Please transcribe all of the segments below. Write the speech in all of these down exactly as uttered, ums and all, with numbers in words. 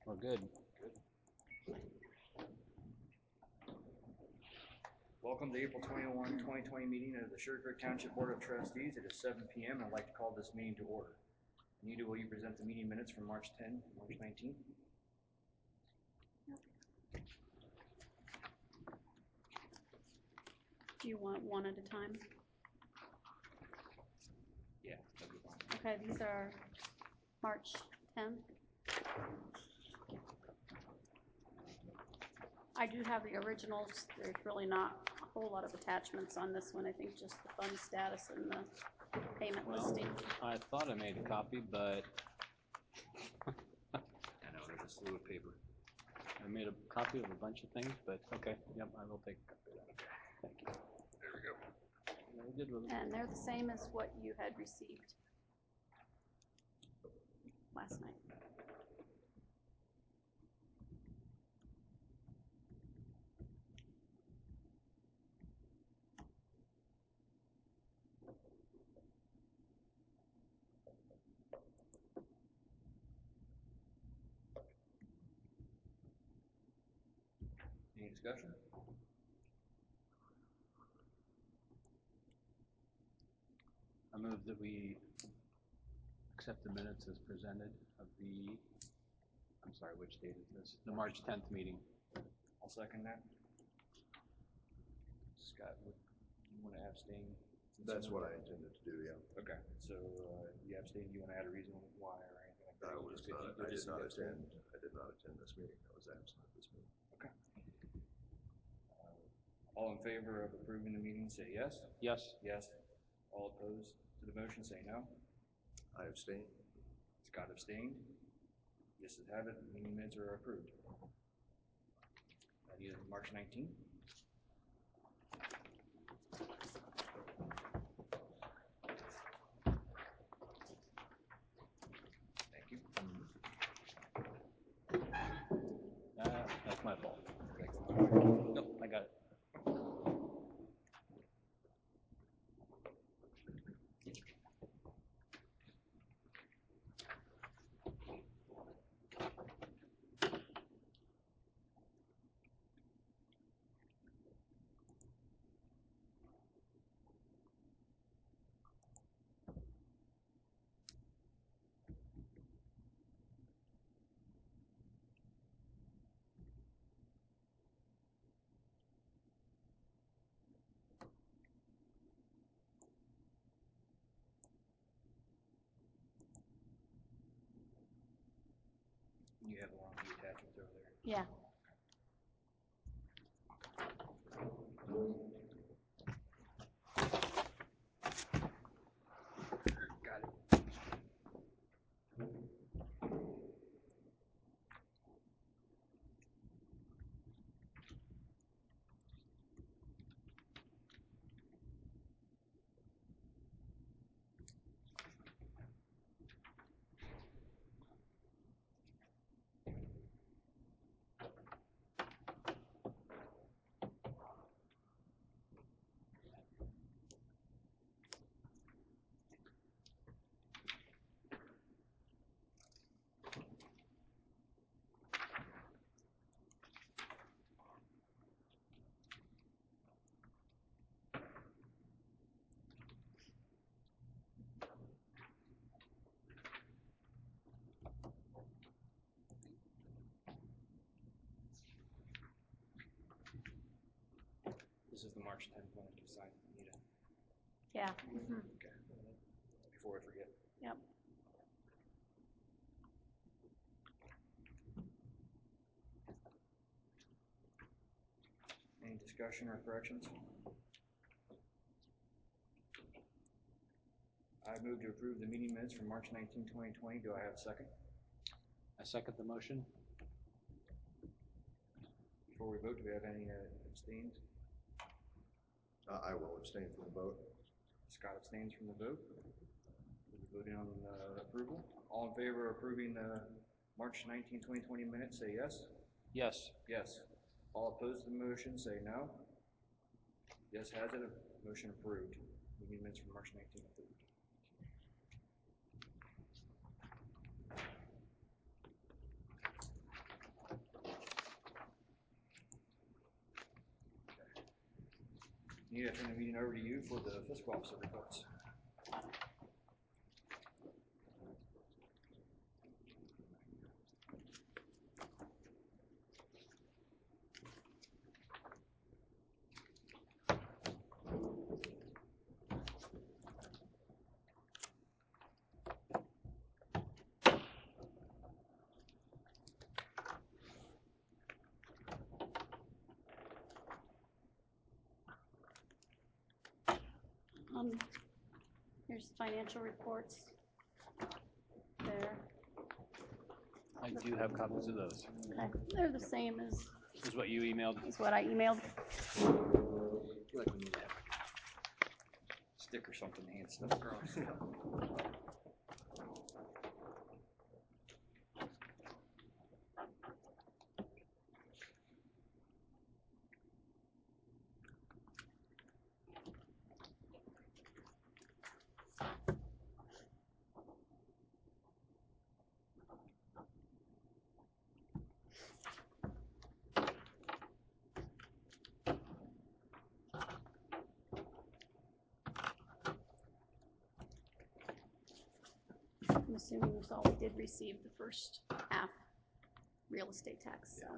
We're good. Welcome to April twenty-first, twenty twenty meeting of the Sugar Creek Township Board of Trustees. It is seven P M and I'd like to call this meeting to order. Anita, will you present the meeting minutes from March tenth, March nineteenth? Do you want one at a time? Yeah, that'd be fine. Okay, these are March tenth. I do have the originals. There's really not a whole lot of attachments on this one. I think just the fund status and the payment Well, listing. I thought I made a copy, but I know, there's a slew of paper. I made a copy of a bunch of things, but okay. Yep, I will take a copy of that. Thank you. There we go. Very good with it. And they're the same as what you had received last night. Any discussion? I move that we accept the minutes as presented of the, I'm sorry, which date is this? The March tenth meeting. I'll second that. Scott, would you want to abstain? That's what I intended to do, yeah. Okay, so uh, you abstain, you want to add a reason why or anything like that? I You was just- not, you I did just not abstain? attend, I did not attend this meeting, I was absent at this meeting. Okay. Uh, All in favor of approving the meeting, say yes. Yes. Yes. All opposed to the motion, say no. I abstain. Scott abstained. Yes, it have it. Meeting minutes are approved. That is March nineteenth. Thank you. Uh, that's my fault. Did I go my way? Nope, I got it. You have along the attachments over there. Yeah. Got it. This is the March tenth one that you signed, Anita. Yeah. Mhm. Okay. Before I forget. Yep. Any discussion or corrections? I move to approve the meeting minutes from March nineteenth, twenty twenty. Do I have a second? I second the motion. Before we vote, do we have any uh, abstains? Uh, I will abstain from the vote. Scott abstains from the vote. We're voting on uh, approval. All in favor of approving the March nineteenth, twenty twenty minutes, say yes. Yes. Yes. All opposed to the motion, say no. Yes has it. Motion approved. Meeting minutes from March nineteenth approved. Anita, I turn the meeting over to you for the fiscal officer reports. Um, here's financial reports. There. I do have copies of those. Okay, they're the same as, This is what you emailed. as what I emailed. I feel like we need to have Stick or something to hand stuff across. I'm assuming you saw we did receive the first half real estate tax, so.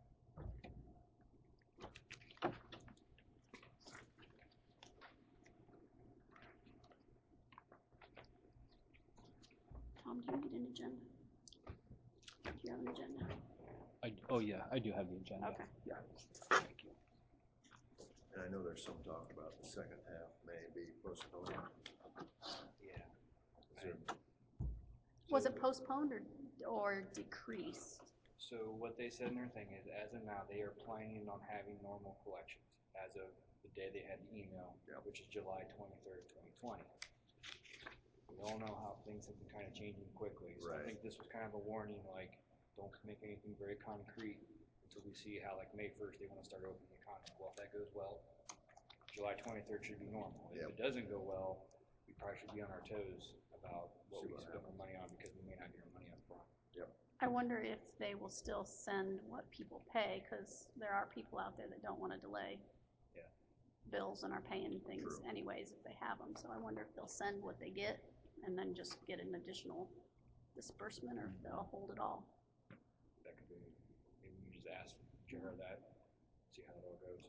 Tom, do you need an agenda? Do you have an agenda? I, oh yeah, I do have the agenda. Okay. Yeah. Thank you. And I know there's some talk about the second half may be postponed. Yeah. Is there- Was it postponed or, or decreased? So what they said in their thing is, as of now, they are planning on having normal collections as of the day they had the email, Yeah. which is July twenty-third, twenty twenty. We all know how things have been kind of changing quickly, so I Right. think this was kind of a warning, like, don't make anything very concrete until we see how, like, May first, they want to start opening the economy. Well, if that goes well, July twenty-third should be normal. If Yep. it doesn't go well, we probably should be on our toes about what See we what spend our happens. money on, because we may not get our money up front. I wonder if they will still send what people pay, because there are people out there that don't want to delay Yeah. bills and are paying things True. anyways if they have them. So I wonder if they'll send what they get and then just get an additional disbursement, or if they'll hold it all. That could be, maybe we can just ask Jared that, see how it all goes.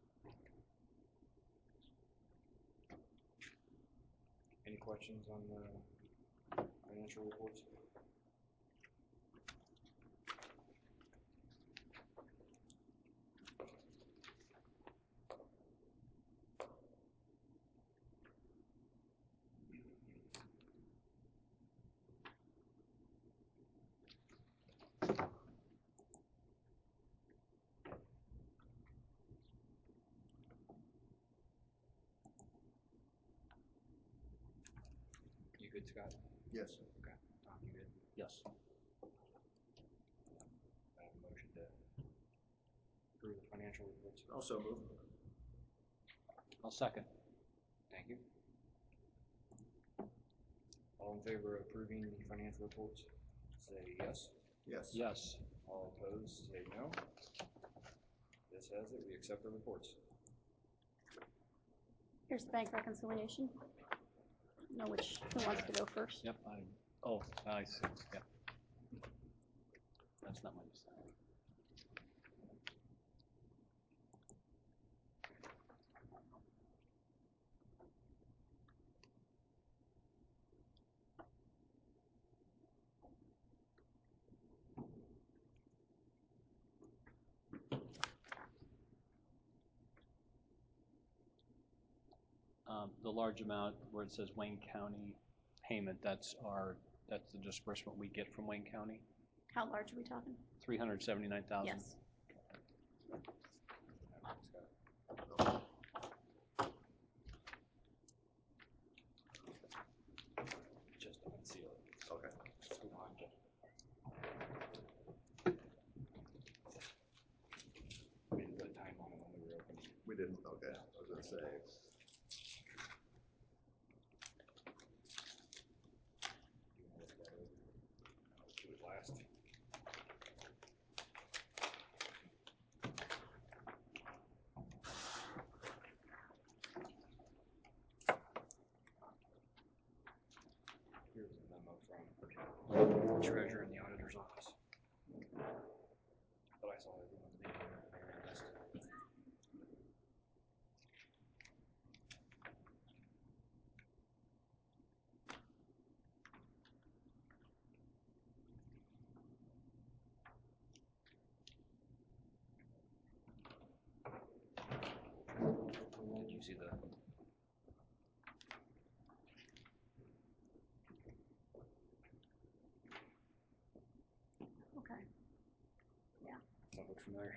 Any questions on the financial reports? You good, Scott? Yes. Okay. Tom, you good? Yes. I have a motion to approve the financial reports. Also move. I'll second. Thank you. All in favor of approving the financial reports, say yes. Yes. Yes. All opposed, say no. This has it, we accept the reports. Here's the bank reconciliation. Know which, who wants to go first? Yep. I. Oh, I see. Yep. That's not my mistake. Um, the large amount where it says Wayne County payment, that's our, that's the disbursement we get from Wayne County, How large are we talking? three hundred seventy-nine thousand. Yes. Just unseal it. Okay. Come on, Jeff. We didn't put a time on it when we were open. We didn't, okay. I was gonna say, You wanna look that over? Let's do it last. from the treasurer and the auditor's office. But I saw everyone's name on the list. Did you see the? Okay. That look familiar?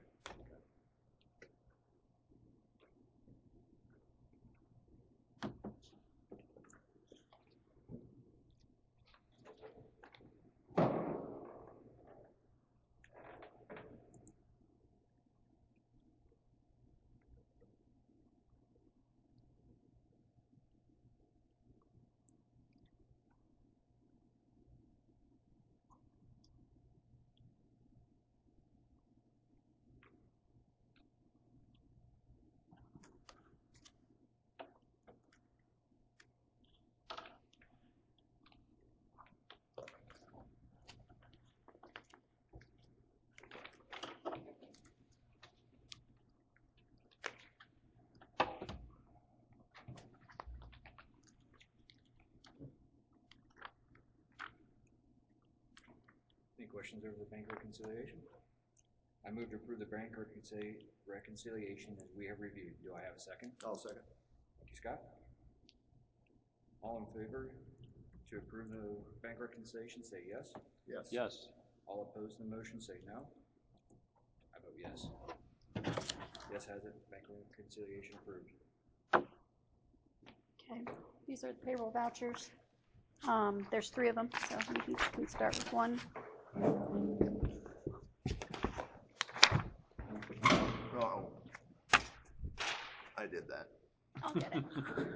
Any questions over the bank reconciliation? I move to approve the bank reconcilia- reconciliation as we have reviewed. Do I have a second? I'll second. Thank you, Scott. All in favor to approve the bank reconciliation, say yes. Yes. Yes. All opposed to the motion, say no. I vote yes. Yes has it, bank reconciliation approved. Okay, these are the payroll vouchers. Um, there's three of them, so we can start with one. Oh, I did that. I'll get it.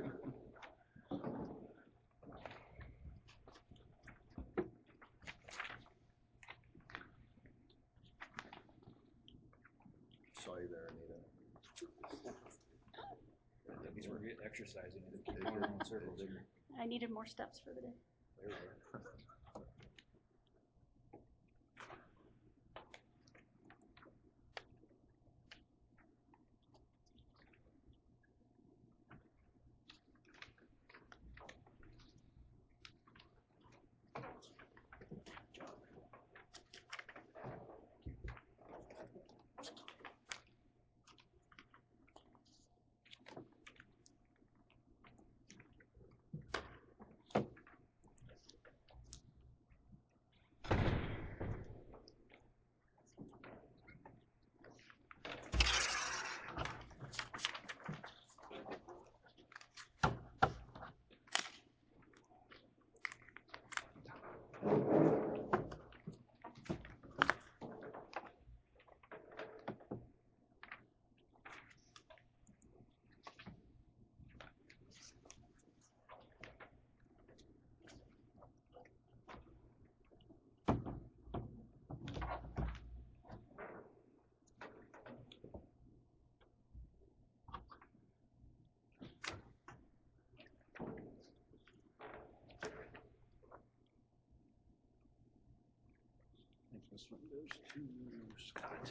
Saw you there, Anita. These were good exercising and keep going around in circles. I needed more steps for the day. There we go. I think this one goes to Scott.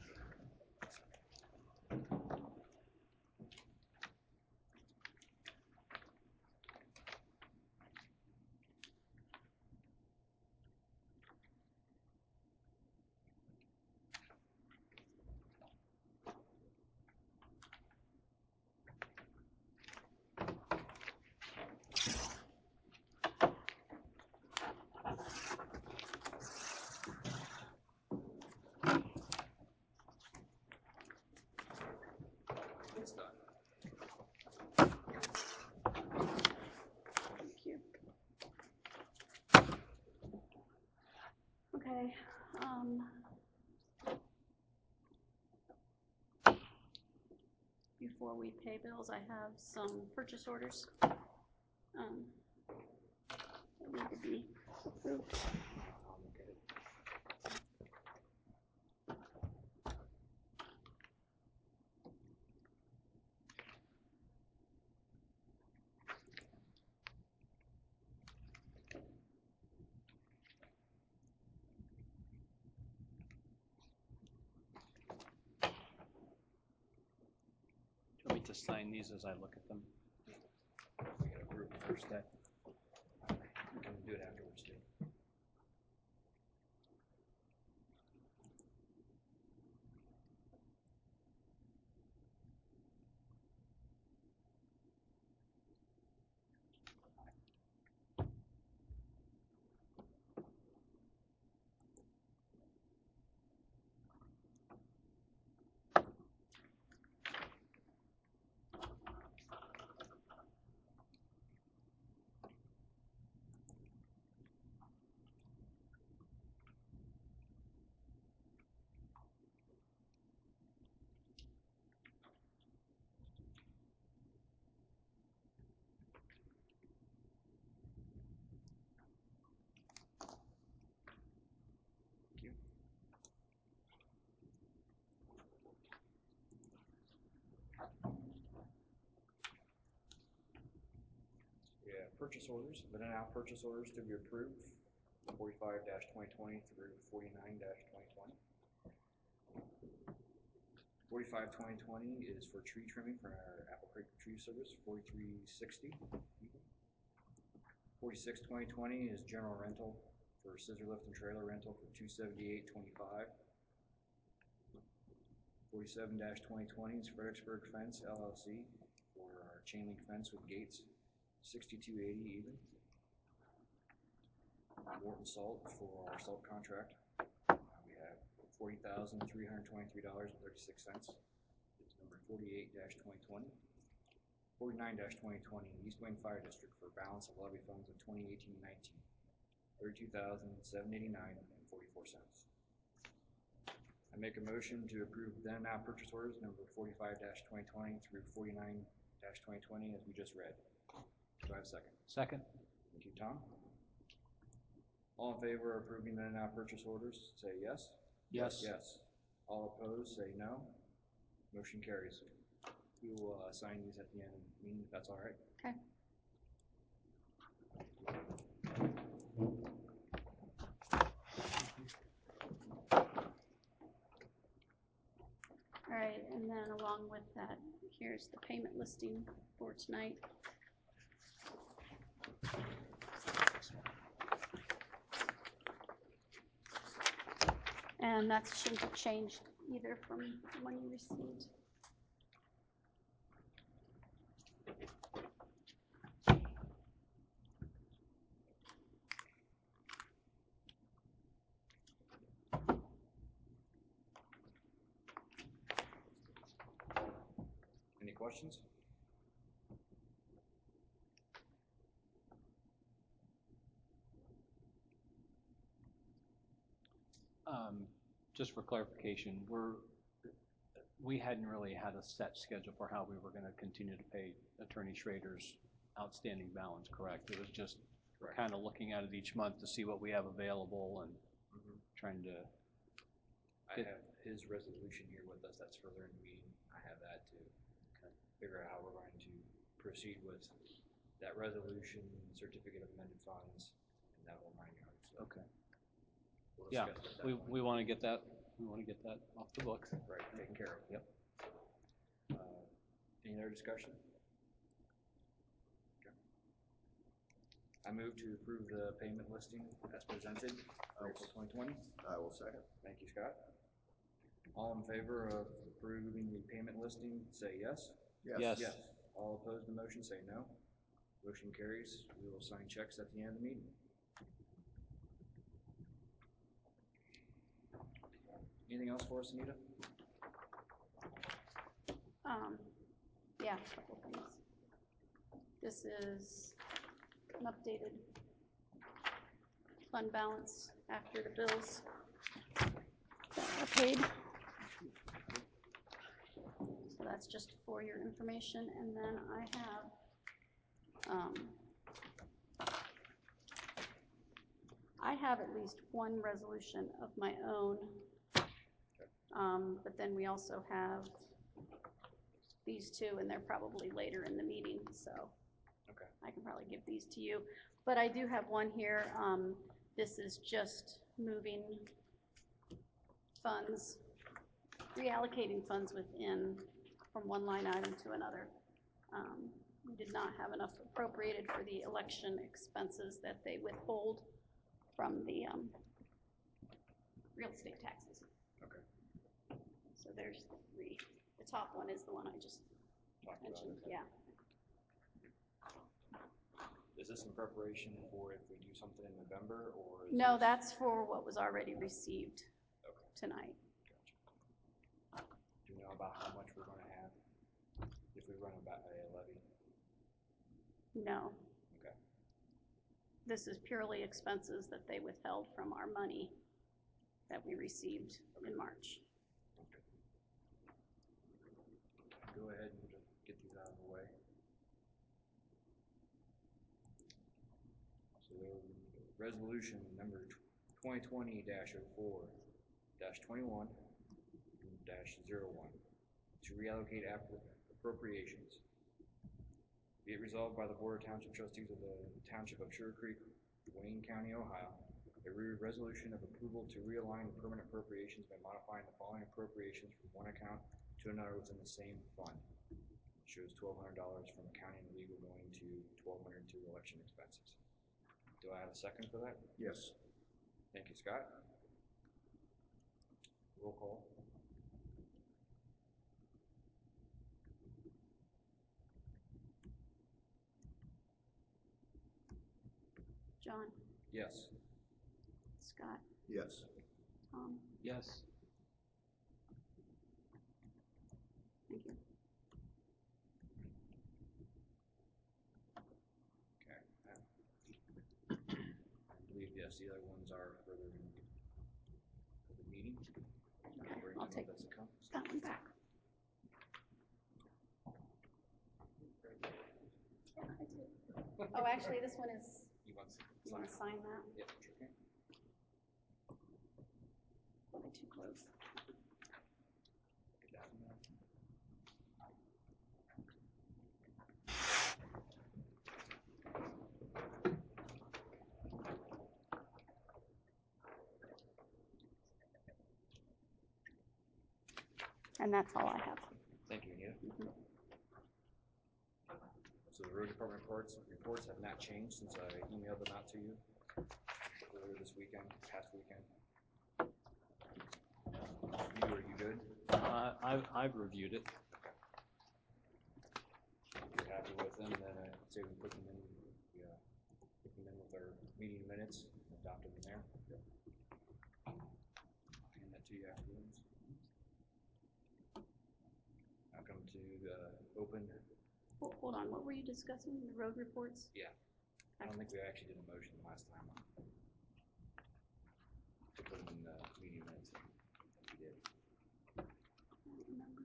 It's done. Thank you. Okay, um. Before we pay bills, I have some purchase orders, um, that need to be approved. I'll look at it. to sign these as I look at them? We gotta approve it first. Okay. We can do it afterwards too. Thank you. Yeah, purchase orders, but now purchase orders to be approved, forty-five twenty twenty through forty-nine twenty twenty. Forty-five twenty twenty is for tree trimming for our Apple Creek Tree Service, forty-three sixty. Forty-six twenty twenty is general rental for scissor lift and trailer rental for two seventy-eight twenty-five. Forty-seven twenty twenty is Fredericksburg Fence L L C for our chain link fence with gates, sixty-two eighty even. Morton Salt for our salt contract, uh, we have forty thousand three hundred twenty-three dollars and thirty-six cents. It's number forty-eight twenty twenty. Forty-nine twenty twenty, East Wayne Fire District for balance of levy funds of twenty eighteen nineteen, thirty-two thousand seven hundred eighty-nine and forty-four cents. I make a motion to approve then and now purchase orders number forty-five twenty twenty through forty-nine twenty twenty as we just read. Do I have a second? Second? Thank you, Tom. All in favor of approving then and now purchase orders, say yes. Yes. Yes. All opposed, say no. Motion carries. We will uh, sign these at the end of the meeting, if that's all right. Okay. All right, and then along with that, here's the payment listing for tonight. And that shouldn't have changed either from the one you received. Any questions? Um, just for clarification, we're, we hadn't really had a set schedule for how we were gonna continue to pay Attorney Schrader's outstanding balance, correct? It was just Correct. kind of looking at it each month to see what we have available and Mhm. trying to, I Good. have his resolution here with us, that's further in the meeting. I have that to kind of figure out how we're going to proceed with that resolution, certificate of amended funds, and that whole nine yards. So okay. we'll Yeah, discuss it at that we, point. we want to get that, we want to get that off the books. Right, taken care of. Yep. Uh, Any other discussion? Okay. I move to approve the payment listing as presented for April twenty twenty. I will second. Thank you, Scott. All in favor of approving the payment listing, say yes. Yes. Yes. All opposed to the motion, say no. Motion carries. We will sign checks at the end of the meeting. Anything else for us, Anita? Um, yeah, a couple things. This is an updated fund balance after the bills that are paid. So that's just for your information, and then I have, um, I have at least one resolution of my own, um, but then we also have these two, and they're probably later in the meeting, so Okay. I can probably give these to you. But I do have one here. Um, this is just moving funds, reallocating funds within from one line item to another. Um, We did not have enough appropriated for the election expenses that they withhold from the um, real estate taxes. Okay. So there's the three. The top one is the one I just Talked about mentioned, it. yeah. Is this in preparation for if we do something in November, or? Is No, this- that's for what was already received Okay, tonight. gotcha. Do you know about how much we're gonna have if we run about a levy? No, Okay, this is purely expenses that they withheld from our money that we received in March. okay. Go ahead and just get these out of the way. So, resolution number twenty twenty dash oh four dash twenty-one dash zero one to reallocate appro- appropriations. Be it resolved by the Board of Township Trustees of the Township of Sugar Creek, Wayne County, Ohio, a re- resolution of approval to realign the permanent appropriations by modifying the following appropriations from one account to another within the same fund. It shows twelve hundred dollars from accounting and legal going to twelve hundred to election expenses. Do I have a second for that? Yes. Thank you, Scott. Roll call. John, Yes. Scott, Yes. Tom, Yes. thank you. Okay. I believe, yes, the other ones are further in the meeting. Okay, Bring I'll them take up as it comes. that one back. I did. Oh, actually, this one is, You want to you sign? want to sign that? Yep, sure can. Probably too close. Get that one. And that's all I have. Thank you, Anita. Mhm. So the road department reports, reports have not changed since I emailed them out to you earlier this weekend, past weekend. You, are you good? Uh, I've, I've reviewed it. If you're happy with them, then I'd say we put them in, we, uh, put them in with our meeting minutes, adopted them there. I'll hand that to you afterwards. I'll come to the open, Hold hold on, what were you discussing, the road reports? yeah. I don't think we actually did a motion last time to put them in the meeting minutes. We did. I don't remember.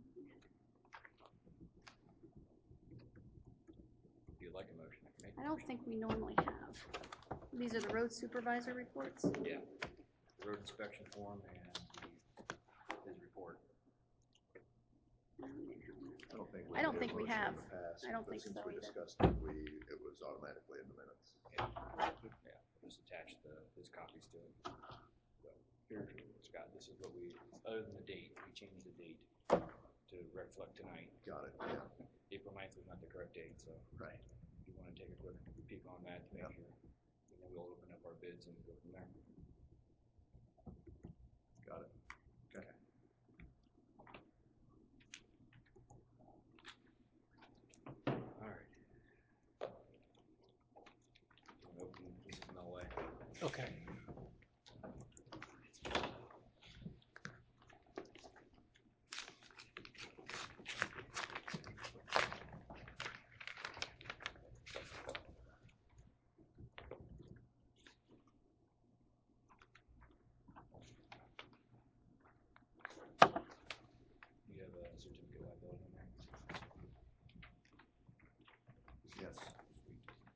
If you'd like a motion, I can make I it. don't think we normally have. These are the road supervisor reports? Yeah, the road inspection form and the, his report. No, we didn't have that. I don't think we. I don't did a think we motion in have. the past, I don't but think since so we either. discussed it, we, it was automatically in the minutes. Yeah, just attach the, his copies to it. So, here, Scott, this is what we, other than the date, we changed the date to reflect tonight. Got it, yeah, April ninth was not the correct date, so right. if you wanna take a quick peek on that to make Yep. sure, and then we'll open up our bids and go from there. Got it. Okay. Alright. Open, this is no way. Okay. You have a certificate of liability in there? Yes. Sweet.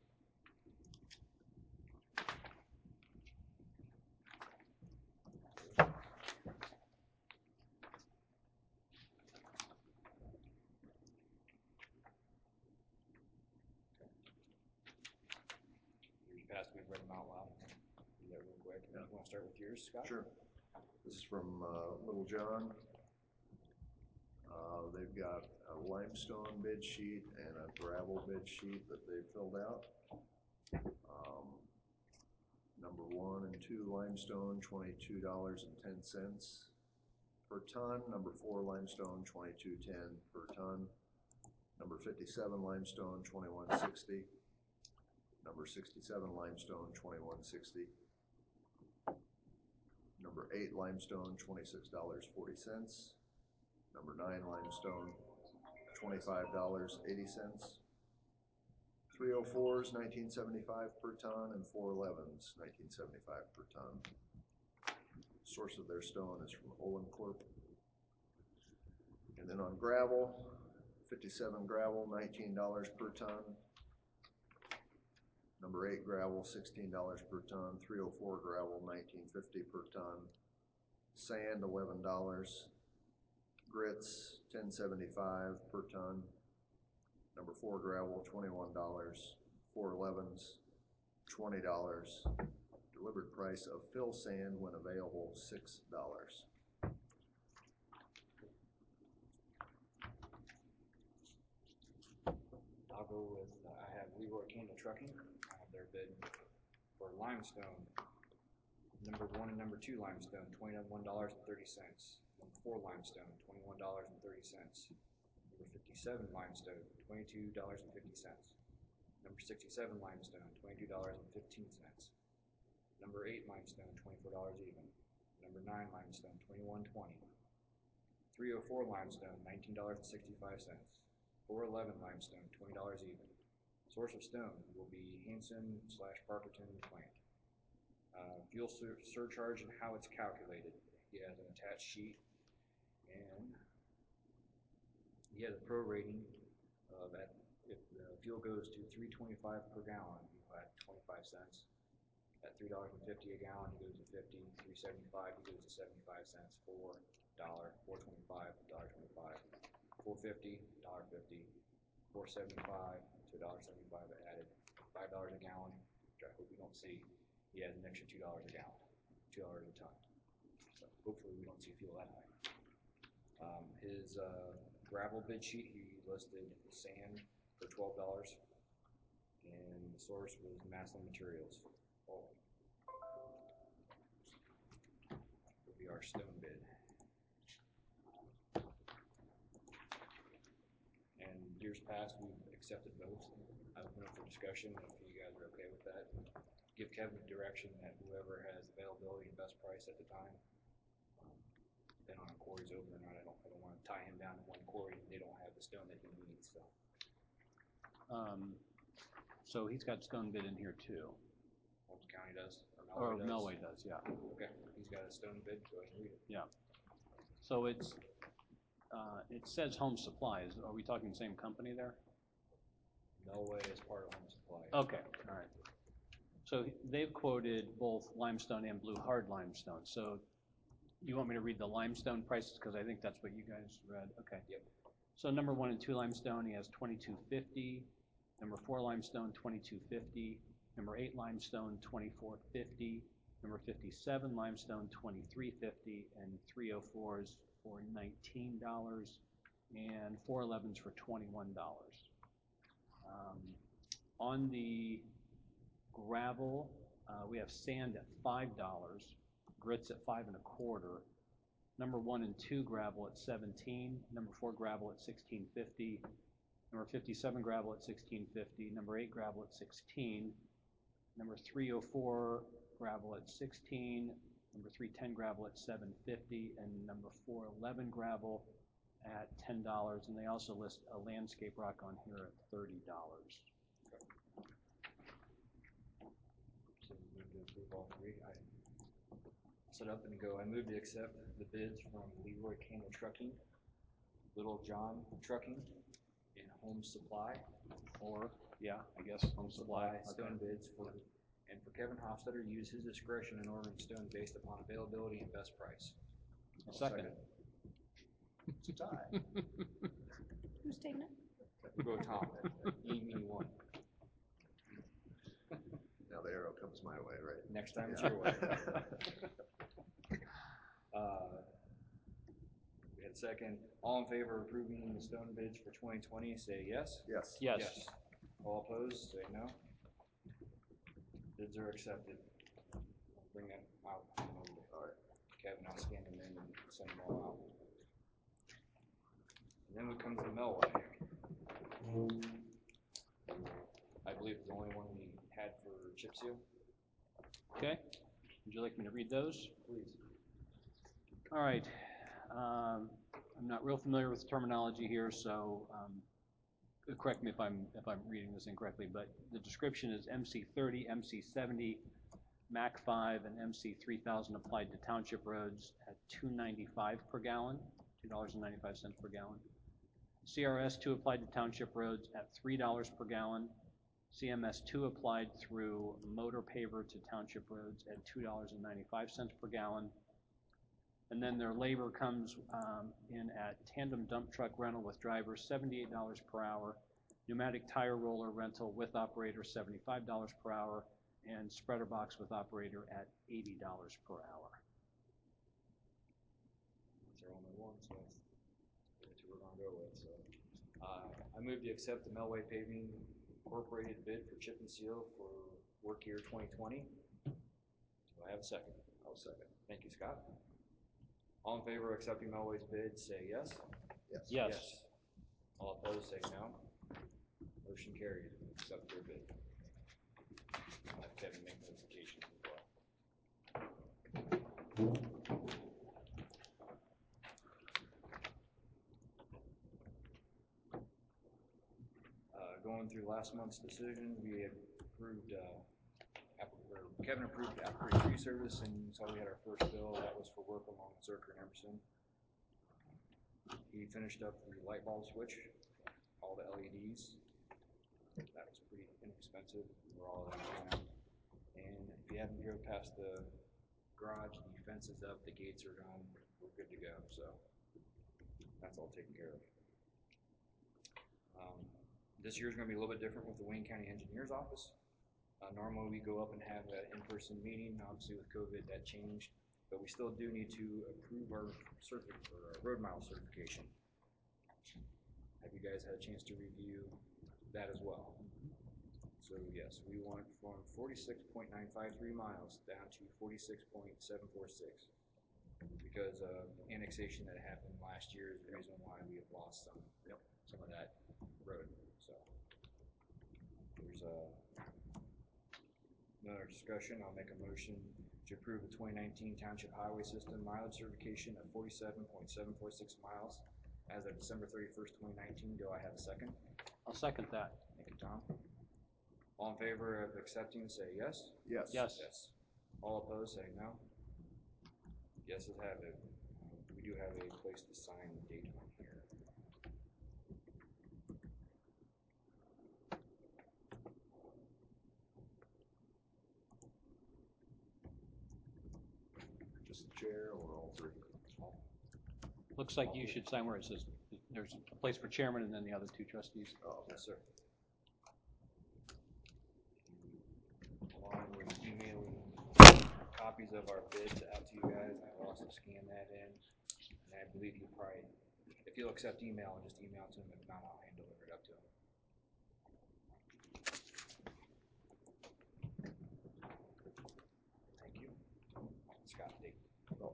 Years past, we've read them out loud. Do that real quick. Yeah. You wanna start with yours, Scott? Sure. This is from uh, Little John. Uh, they've got a limestone bid sheet and a gravel bid sheet that they filled out. Um, number one and two limestone, twenty-two dollars and ten cents per ton. Number four limestone, twenty-two ten per ton. Number fifty-seven limestone, twenty-one sixty. Number sixty-seven limestone, twenty-one sixty. Number eight limestone, twenty-six dollars and forty cents. Number nine limestone, twenty-five dollars and eighty cents. three oh fours, nineteen seventy-five per ton, and four elevens, nineteen seventy-five per ton. Source of their stone is from Olin Corp. And then on gravel, fifty-seven gravel, nineteen dollars per ton. Number eight gravel, sixteen dollars per ton. three oh four gravel, nineteen fifty per ton. Sand, eleven dollars. Grits, ten seventy-five per ton. Number four gravel, twenty-one dollars. four elevens, twenty dollars. Delivered price of fill sand when available, six dollars. I'll go with, uh, I have Leroy Candle Trucking, I have their bid for limestone. Number one and number two limestone, twenty-one dollars and thirty cents. Number four limestone, twenty-one dollars and thirty cents. Number fifty-seven limestone, twenty-two dollars and fifty cents. Number sixty-seven limestone, twenty-two dollars and fifteen cents. Number eight limestone, twenty-four dollars even. Number nine limestone, twenty-one twenty. three oh four limestone, nineteen dollars and sixty-five cents. four eleven limestone, twenty dollars even. Source of stone will be Hanson slash Parkerton plant. Uh, fuel sur surcharge and how it's calculated. He has an attached sheet, and he has a prorating of at if the fuel goes to three twenty-five per gallon, he'll add twenty-five cents. At three dollars and fifty a gallon, he goes to fifty. three seventy-five, he goes to seventy-five cents. Four dollar, four twenty-five, dollar twenty-five. Four fifty, dollar fifty. Four seventy-five to dollar seventy-five added. Five dollars a gallon, which I hope we don't see. He has an extra two dollars a gallon, two dollars a ton. So hopefully we don't see fuel that high. Um, his uh, gravel bid sheet, he listed sand for twelve dollars, and the source was Massillon Materials. Oh. Will be our stone bid. And years past, we've accepted both. I open up for discussion if you guys are okay with that. Give Kevin the direction that whoever has availability and best price at the time, um, then on a quarry's open or not, I don't, I don't want to tie him down to one quarry and they don't have the stone that he needs. So, Um, so he's got stone bid in here too. Holmes County does, Or or Melway does. Melway does, yeah. Okay, he's got a stone bid. Go ahead and read it. Yeah. So it's, uh, it says Home Supplies. Are we talking the same company there? Melway is part of Home Supply. Okay, all right. So they've quoted both limestone and blue hard limestone. So you want me to read the limestone prices? Because I think that's what you guys read. Okay. Yep. So number one and two limestone, he has twenty-two fifty. Number four limestone, twenty-two fifty. Number eight limestone, twenty-four fifty. Number fifty-seven limestone, twenty-three fifty, and three oh fours for nineteen dollars, and four elevens for twenty-one dollars. Um, on the gravel, uh, we have sand at five dollars, grits at five and a quarter. Number one and two gravel at seventeen. Number four gravel at sixteen fifty. Number fifty-seven gravel at sixteen fifty. Number eight gravel at sixteen. Number three oh four gravel at sixteen. Number three ten gravel at seven fifty, and number four eleven gravel at ten dollars. And they also list a landscape rock on here at thirty dollars. So we move to approve all three. I set up and go. I move to accept the bids from Leroy Candle Trucking, Little John Trucking, and Home Supply. Or, yeah, I guess Home Supply. Stone Okay. bids for, and for Kevin Hofstadter, use his discretion in ordering stone based upon availability and best price. Second. It's a tie. Who's taking it? We'll go Tom. E, me, one. Now the arrow comes my way, right? Next time it's Yeah. your way. Uh, we had and second. All in favor of approving the stone bids for twenty twenty, say yes. Yes. Yes. All opposed, say no. Bids are accepted. Bring it out. All right. Kevin, I'll scan them in and send them all out. And then it comes to Melway. I believe it's the only one we had for chip seal. Okay, would you like me to read those? Please. All right, um, I'm not real familiar with the terminology here, so, um, correct me if I'm, if I'm reading this incorrectly, but the description is M C thirty, M C seventy, M A C five, and M C three thousand applied to township roads at two ninety-five per gallon, two dollars and ninety-five cents per gallon. C R S two applied to township roads at three dollars per gallon. C M S two applied through motor paver to township roads at two dollars and ninety-five cents per gallon. And then their labor comes um, in at tandem dump truck rental with driver, seventy-eight dollars per hour, pneumatic tire roller rental with operator, seventy-five dollars per hour, and spreader box with operator at eighty dollars per hour. That's our only one, so that's that's who we're gonna go with, so. Uh, I move to accept the Melway Paving Incorporated bid for chip and seal for work year twenty twenty. Do I have a second? I'll second. Thank you, Scott. All in favor of accepting Melway's bid, say yes. Yes. Yes. All opposed, say no. Motion carried. Accept their bid. I'll have Kevin make notifications as well. Uh, going through last month's decision, we had approved, uh, app- or Kevin approved Appleberry tree service, and so we had our first bill. That was for work along Zerker and Emerson. He finished up the light bulb switch, all the L E Ds. That was pretty inexpensive. We're all in now. And if you haven't drove past the garage, the fence is up, the gates are done, we're good to go. So that's all taken care of. Um, this year's going to be a little bit different with the Wayne County Engineers Office. Uh, normally we go up and have an in-person meeting. Obviously with COVID that changed, but we still do need to approve our, certi- or our road mile certification. Have you guys had a chance to review that as well? So yes, we went from forty-six point nine five three miles down to forty-six point seven four six because of annexation that happened last year is the reason why we have lost some, yep, some of that road. So there's a another discussion. I'll make a motion to approve the twenty nineteen Township Highway System mileage certification of forty-seven point seven four six miles as of December thirty-first, twenty nineteen. Do I have a second? I'll second that. Thank you, Tom. All in favor of accepting, say yes. Yes. Yes. Yes. All opposed, say no. Yeses have it. We do have a place to sign the date on here. Just the chair or all three? Looks like you should sign where it says, there's a place for chairman and then the other two trustees. Oh, okay. Yes, sir. Along with emailing copies of our bids out to you guys, I'll also scan that in. And I believe you probably, if you'll accept email, just email to them. If not, I'll hand deliver it up to them. Thank you. Scott, date. Oh.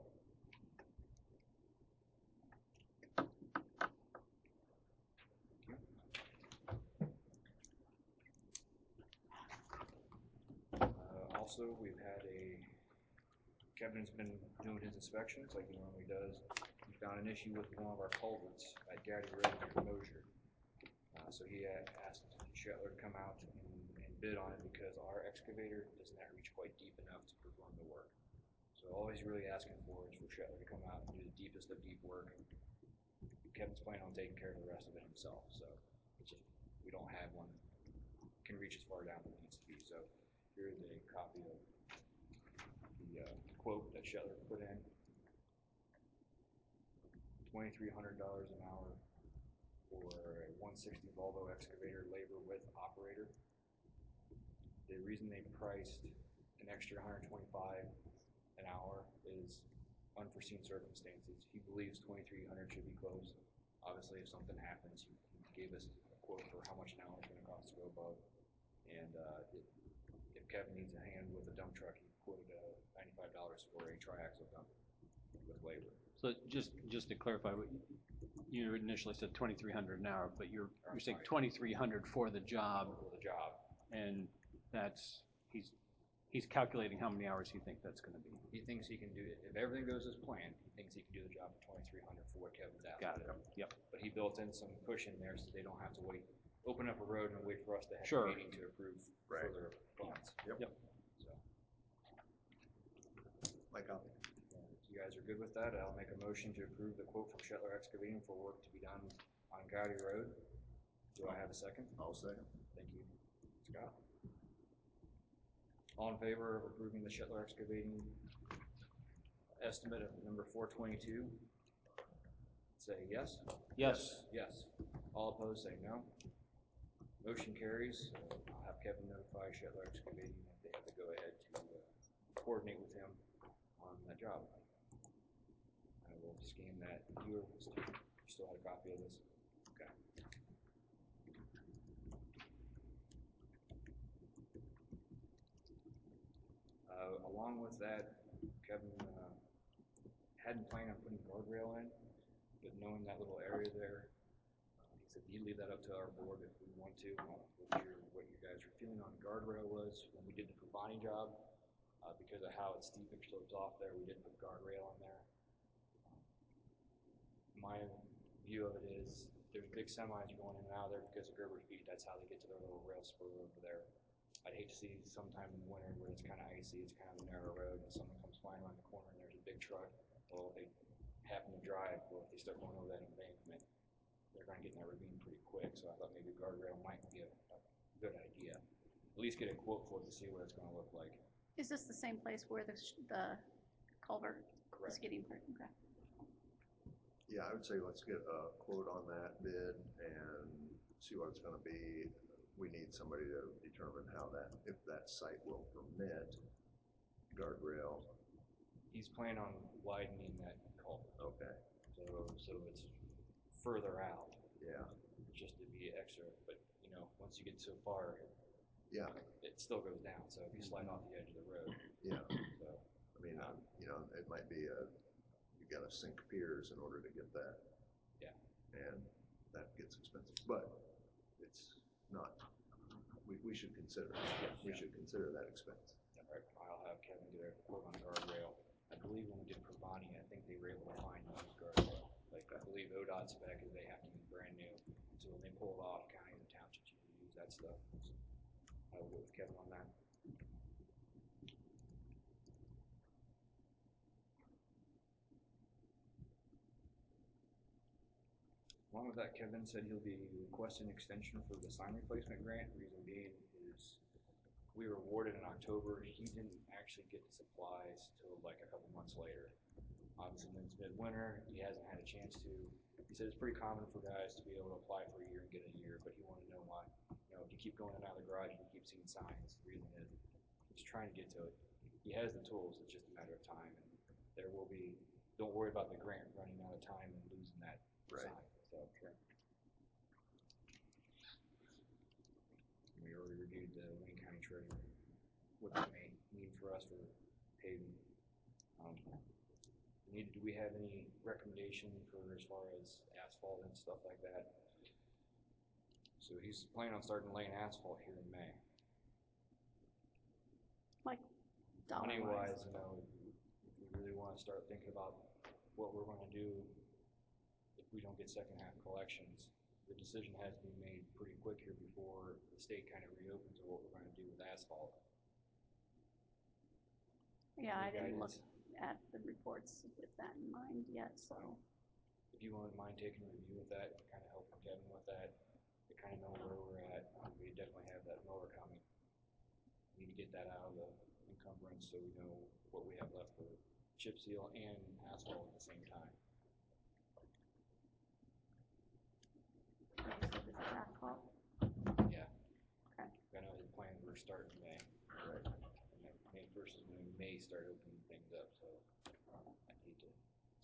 Uh, also, we've had a, Kevin's been doing his inspections like he normally does. He found an issue with one of our culverts at Gaddy Road near Mosier. Uh, so he had asked Shetler to come out and, and bid on it because our excavator does not reach quite deep enough to perform the work. So all he's really asking for is for Shetler to come out and do the deepest of deep work. Kevin's planning on taking care of the rest of it himself. So it's just, we don't have one can reach as far down as it needs to be. So here's a copy of the uh, quote that Shetler put in. twenty-three hundred dollars an hour for a one sixty Volvo excavator, labor with operator. The reason they priced an extra one hundred twenty-five an hour is unforeseen circumstances. He believes twenty-three hundred should be closed. Obviously, if something happens, he he gave us a quote for how much an hour is gonna cost to go above. And, uh, if, if Kevin needs a hand with a dump truck, he quoted, uh, ninety-five dollars for a triaxle dump with labor. So just, just to clarify, what you- you initially said twenty-three hundred an hour, but you're, you're saying twenty-three hundred for the job, For the job. and that's, he's, he's calculating how many hours he thinks that's gonna be. He thinks he can do it, if everything goes as planned, he thinks he can do the job for twenty-three hundred for what Kevin's asking. Got it, yep. But he built in some cushion there so they don't have to wait, open up a road and wait for us to have Sure. a meeting to approve Right. further funds. Yep. Yep. So, My copy. if you guys are good with that, I'll make a motion to approve the quote from Shetler Excavating for work to be done on Gowdy Road. Do I have a second? I'll second. Thank you, Scott. All in favor of approving the Shetler Excavating estimate of number four twenty-two? Say yes. Yes. Yes. All opposed, say no. Motion carries. Uh, I'll have Kevin notify Shetler Excavating if they have to go ahead to uh, coordinate with him on that job. I will scan that. You you still have a copy of this? Okay. Uh, along with that, Kevin uh, hadn't planned on putting guardrail in, but knowing that little area there, uh, he said, you leave that up to our board if we want to. I'm not sure what you guys were feeling on guardrail was when we did the Pavani job. Uh, because of how it's steep and slopes off there, we did put guardrail in there. My view of it is there's big semis going in and out of there because of Gerber feet. That's how they get to their little rail spur over there. I'd hate to see sometime in the winter where it's kind of icy, it's kind of a narrow road, and someone comes flying around the corner and there's a big truck. Well, they happen to drive, well, if they start going over that embankment, they're going to get in that ravine pretty quick. So I thought maybe guardrail might be a, a good idea. At least get a quote for it to see what it's going to look like. Is this the same place where the, sh- the culvert is Correct. getting, put- okay. Yeah, I would say let's get a quote on that bid and see what it's gonna be. We need somebody to determine how that, if that site will permit guardrail. He's planning on widening that culvert. Okay, So, so it's further out, yeah, just to be extra, but, you know, once you get so far, yeah, it still goes down, so if you slide off the edge of the road, yeah. so, I mean, uh, you know, it might be a, you gotta sink piers in order to get that. Yeah. And that gets expensive, but it's not, we, we should consider, it. we Yeah. should consider that expense. alright, I'll have Kevin do a quote on guardrail. I believe when we did Provani, I think they were able to find used guardrail, like, I believe O D O T spec is they have to be brand new, so when they pull it off, counties and townships usually use that stuff. So I will go with Kevin on that. Along with that, Kevin said he'll be requesting extension for the sign replacement grant. Reason being is we were awarded in October. He didn't actually get the supplies till like a couple months later. Obviously, when it's midwinter, he hasn't had a chance to. He said it's pretty common for guys to be able to apply for a year and get a year, but he wanted to know why. You know, if you keep going in and out of the garage, you keep seeing signs. The reason is he's trying to get to it. He has the tools. It's just a matter of time. And there will be. Don't worry about the grant running out of time and losing that Right. sign. So, sure. We already reviewed the Wayne County Treasurer, what that may mean for us for paving. Um, need, do we have any recommendation for as far as asphalt and stuff like that? So he's planning on starting laying asphalt here in May. Like dollar Money wise. wise, you know, if we really wanna start thinking about what we're gonna do if we don't get second half collections, the decision has to be made pretty quick here before the state kind of reopens of what we're gonna do with asphalt. Yeah, I Any didn't look guidance? at the reports with that in mind yet, so. If you wouldn't mind taking a review with that, kind of helping Kevin with that, to kind of know where we're at, um, we definitely have that mower coming. Need to get that out of the encumbrance so we know what we have left for chip seal and asphalt at the same time. Like I said, this is asphalt. Yeah. Okay. I know his plans were starting in May. Right. And then May first is when we may start opening things up, so I need to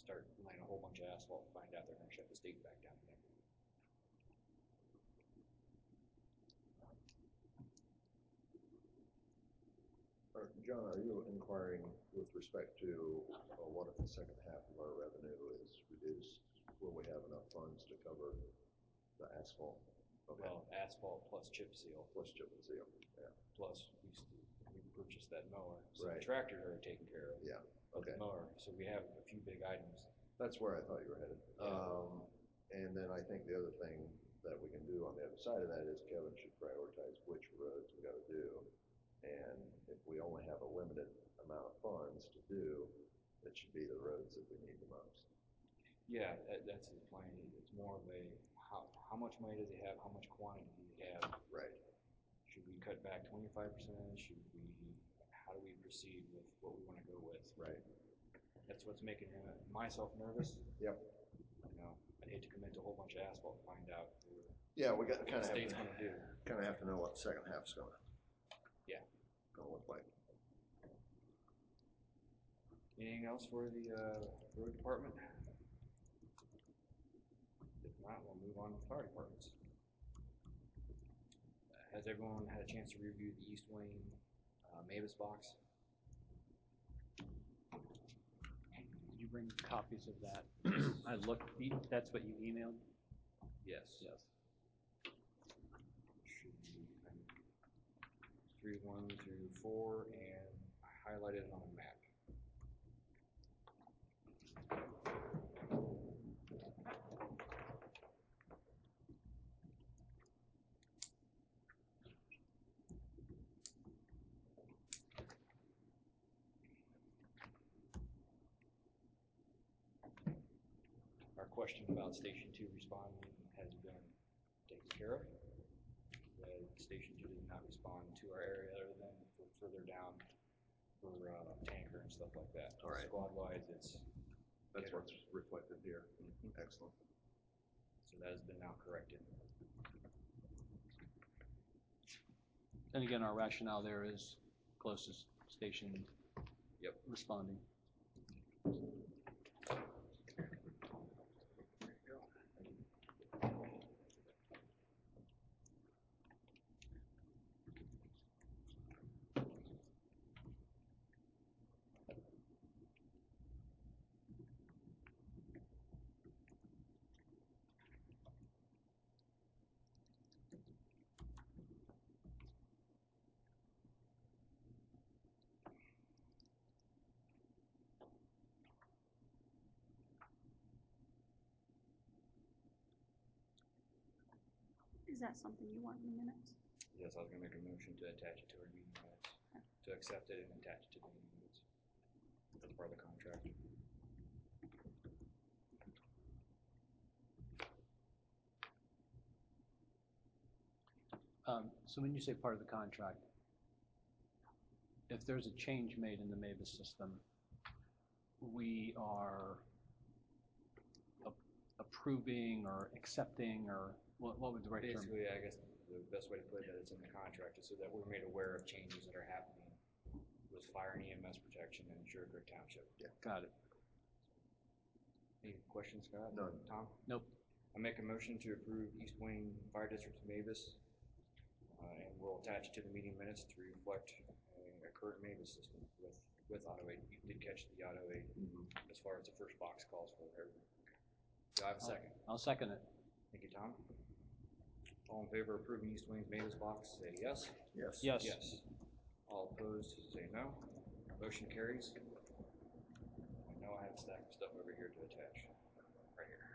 start laying a whole bunch of asphalt and find out they're gonna shut the state back down again. Or, John, are you inquiring with respect to, uh, what if the second half of our revenue is reduced? Will we have enough funds to cover the asphalt? Okay. Well, asphalt plus chip seal, Plus chip and seal, yeah, plus we, st- we purchased that mower, so the Right. tractors are taken care of. yeah, But the okay. mower, so we have a few big items. That's where I thought you were headed. Yeah. Um, and then I think the other thing that we can do on the other side of that is Kevin should prioritize which roads we gotta do. And if we only have a limited amount of funds to do, it should be the roads that we need the most. Yeah, that, that's his plan. It's more of a, how, how much money does he have, how much quantity do he have? Right. Should we cut back twenty-five percent? Should we, how do we proceed with what we wanna go with? Right. That's what's making him, myself nervous. Yep. You know, I'd hate to commit to a whole bunch of asphalt and find out Yeah, we got, what kinda the have state's to, gonna do. kinda have to know what the second half's gonna. Yeah. Gonna look like. Anything else for the, uh, road department? If not, we'll move on to fire departments. Has everyone had a chance to review the East Wayne, uh, Mavis box? Did you bring copies of that? I looked, e- that's what you emailed? Yes. Yes. Should be kind of three, one through four, and I highlighted it on the map. Our question about Station Two responding has been taken care of. The Station Two did not respond to our area other than for further down for uh, tanker and stuff like that. All right. Squad wise, it's, That's what's reflected here. Mhm. Excellent. so that has been now corrected. And again, our rationale there is closest station. Yep. Responding. Is that something you want in the minutes? Yes, I was gonna make a motion to attach it to our meeting minutes, to accept it and attach it to the meeting minutes. That's part of the contract. Um, so when you say part of the contract, if there's a change made in the Mavis system, we are a- approving or accepting, or what, what would the right term? Basically, I guess the best way to put it, that it's in the contract, is so that we're made aware of changes that are happening with fire and E M S protection in Sugar Creek Township. Got it. Any questions, Scott? None. Tom? Nope. I make a motion to approve East Wayne Fire District Mavis, uh, and we'll attach it to the meeting minutes to reflect a, a current Mavis system with, with auto aid. You did catch the auto aid Mm-hmm. as far as the first box calls for everything. Do I have a second? I'll second it. Thank you, Tom. All in favor of approving East Wayne's Mavis box, say yes. Yes. Yes. Yes. All opposed, say no. Motion carries. I know I have a stack of stuff over here to attach, right here.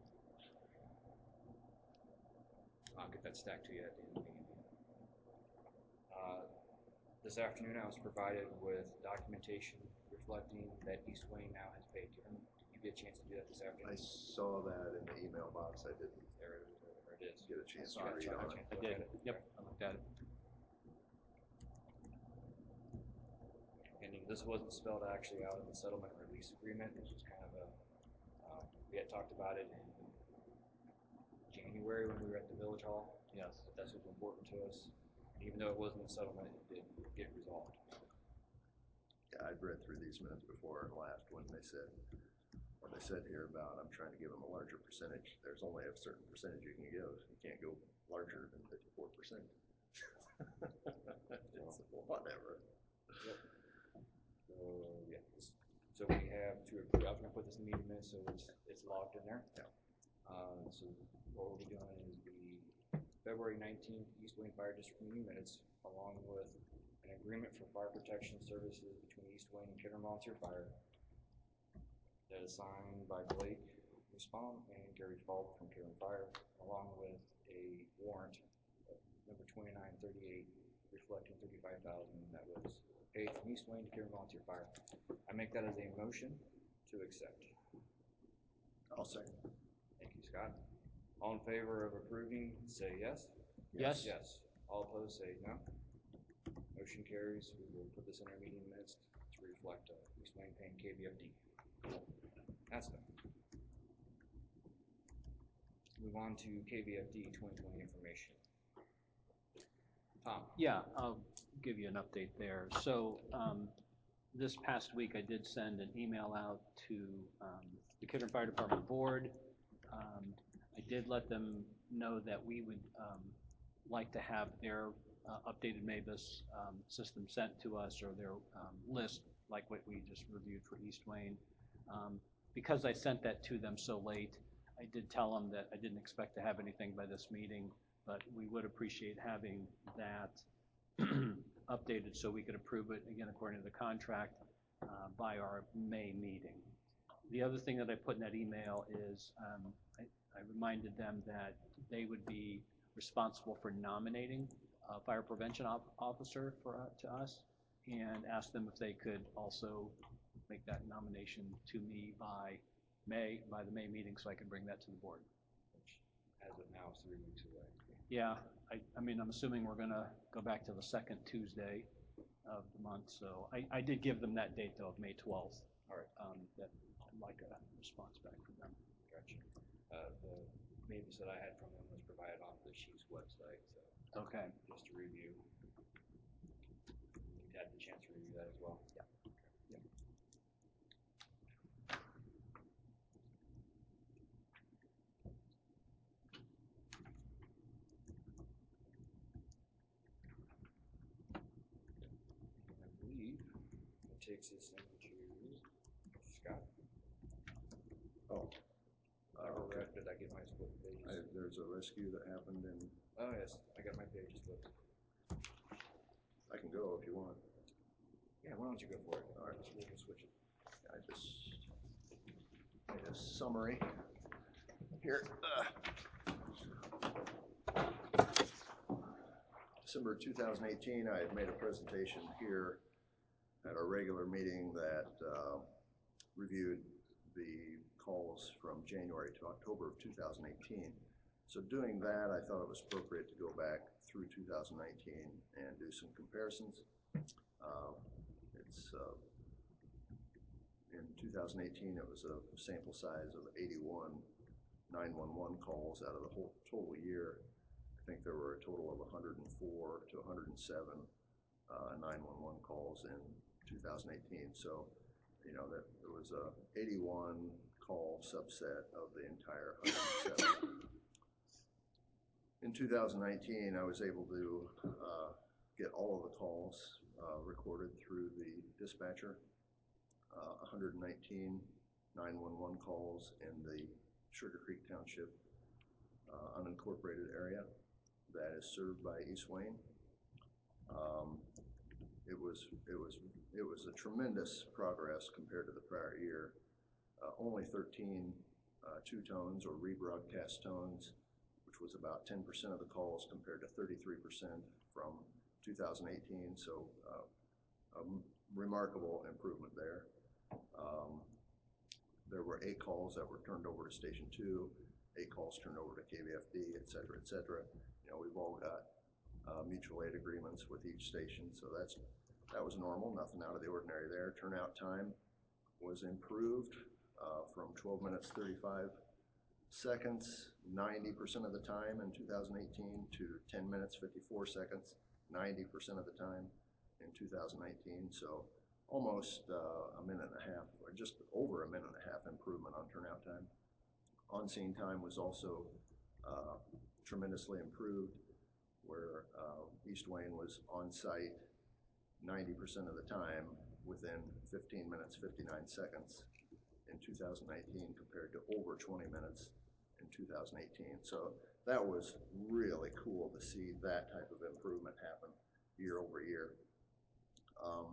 I'll get that stack to you at the end of the meeting. Uh, This afternoon, I was provided with documentation reflecting that East Wayne now has paid. Karen, did you get a chance to do that this I afternoon? saw that in the email box. I didn't There it is. There it is. get a chance to Sorry, read sorry, on chance it. to I look did. at it. Yep, Okay. I looked at it. And this wasn't spelled actually out in the settlement release agreement. It was kind of a, uh, we had talked about it in January when we were at the village hall. Yes. But that's what's important to us. And even though it wasn't a settlement, it did get resolved. Yeah, I'd read through these minutes before and laughed when they said what they said here about, I'm trying to give them a larger percentage. There's only a certain percentage you can give. You can't go larger than fifty-four percent. Whatever. Yep. So, yeah, this- so we have to approve, I was gonna put this in meeting minutes, so it's, it's logged in there. Yeah. Uh, so what we'll be doing is the February nineteenth East Wayne Fire District meeting minutes, along with an agreement for fire protection services between East Wayne and Kidder Volunteer Fire. That is signed by Blake Nussbaum and Gary Falk from Kidder Fire, along with a warrant, uh, number twenty-nine thirty-eight, reflecting thirty-five thousand that was paid from East Wayne to Kidder Volunteer Fire. I make that as a motion to accept. I'll second. Thank you, Scott. All in favor of approving, say yes. Yes. Yes. All opposed, say no. Motion carries. We will put this in our meeting minutes to reflect uh, East Wayne paying K V F D. That's done. Move on to K V F D twenty twenty information. Tom. Yeah, I'll give you an update there. So um, this past week, I did send an email out to um, the Kidder Fire Department Board. Um, I did let them know that we would um, like to have their uh, updated MABUS um, system sent to us, or their um, list, like what we just reviewed for East Wayne. Um, because I sent that to them so late, I did tell them that I didn't expect to have anything by this meeting, but we would appreciate having that updated so we could approve it, again, according to the contract, uh, by our May meeting. The other thing that I put in that email is um, I, I reminded them that they would be responsible for nominating a fire prevention op officer for uh, to us, and asked them if they could also make that nomination to me by May, by the May meeting, so I could bring that to the board. Which, as of now, is three weeks away. Yeah, I, I mean, I'm assuming we're gonna go back to the second Tuesday of the month, so I, I did give them that date though, of May twelfth. All right. Um, that I'd like a response back from them. Gotcha. Uh, the MABUS that I had from them was provided off the Chiefs website, so Okay. just to review. You've had the chance to review that as well? Yeah. Yep. I believe it takes us into Scott. Oh. Uh, Or okay. did I get my split pages? I, there's a rescue that happened and Oh, yes, I got my pages flipped. I can go if you want. Yeah, why don't you go for it? All right. We'll just switch it. I just made a summary here. Uh, December two thousand eighteen, I had made a presentation here at our regular meeting that uh, reviewed the calls from January to October of two thousand eighteen. So doing that, I thought it was appropriate to go back through two thousand nineteen and do some comparisons. Uh, it's uh, in two thousand eighteen, it was a sample size of eighty-one nine one one calls out of the whole total year. I think there were a total of one hundred four to one hundred seven uh, nine one one calls in two thousand eighteen. So, you know, that there was a eighty-one call subset of the entire one hundred seven. In two thousand nineteen, I was able to uh, get all of the calls uh, recorded through the dispatcher. Uh, one hundred nineteen nine one one calls in the Sugar Creek Township uh, unincorporated area that is served by East Wayne. Um, it was it was it was a tremendous progress compared to the prior year. Uh, only thirteen uh, two-tones or rebroadcast tones, which was about ten percent of the calls compared to thirty-three percent from two thousand eighteen. So uh, a remarkable improvement there. Um, there were eight calls that were turned over to Station two, eight calls turned over to K V F D, et cetera, et cetera. You know, we've all got uh, mutual aid agreements with each station, so that's that was normal, nothing out of the ordinary there. Turnout time was improved uh, from twelve minutes thirty-five seconds ninety percent of the time in two thousand eighteen to ten minutes fifty-four seconds ninety percent of the time in two thousand nineteen. So almost uh, a minute and a half, or just over over a minute and a half improvement on turnout time. On-scene time was also uh, tremendously improved, where uh, East Wayne was on site ninety percent of the time within fifteen minutes, fifty-nine seconds in two thousand nineteen compared to over twenty minutes in two thousand eighteen. So that was really cool to see that type of improvement happen year over year. Um,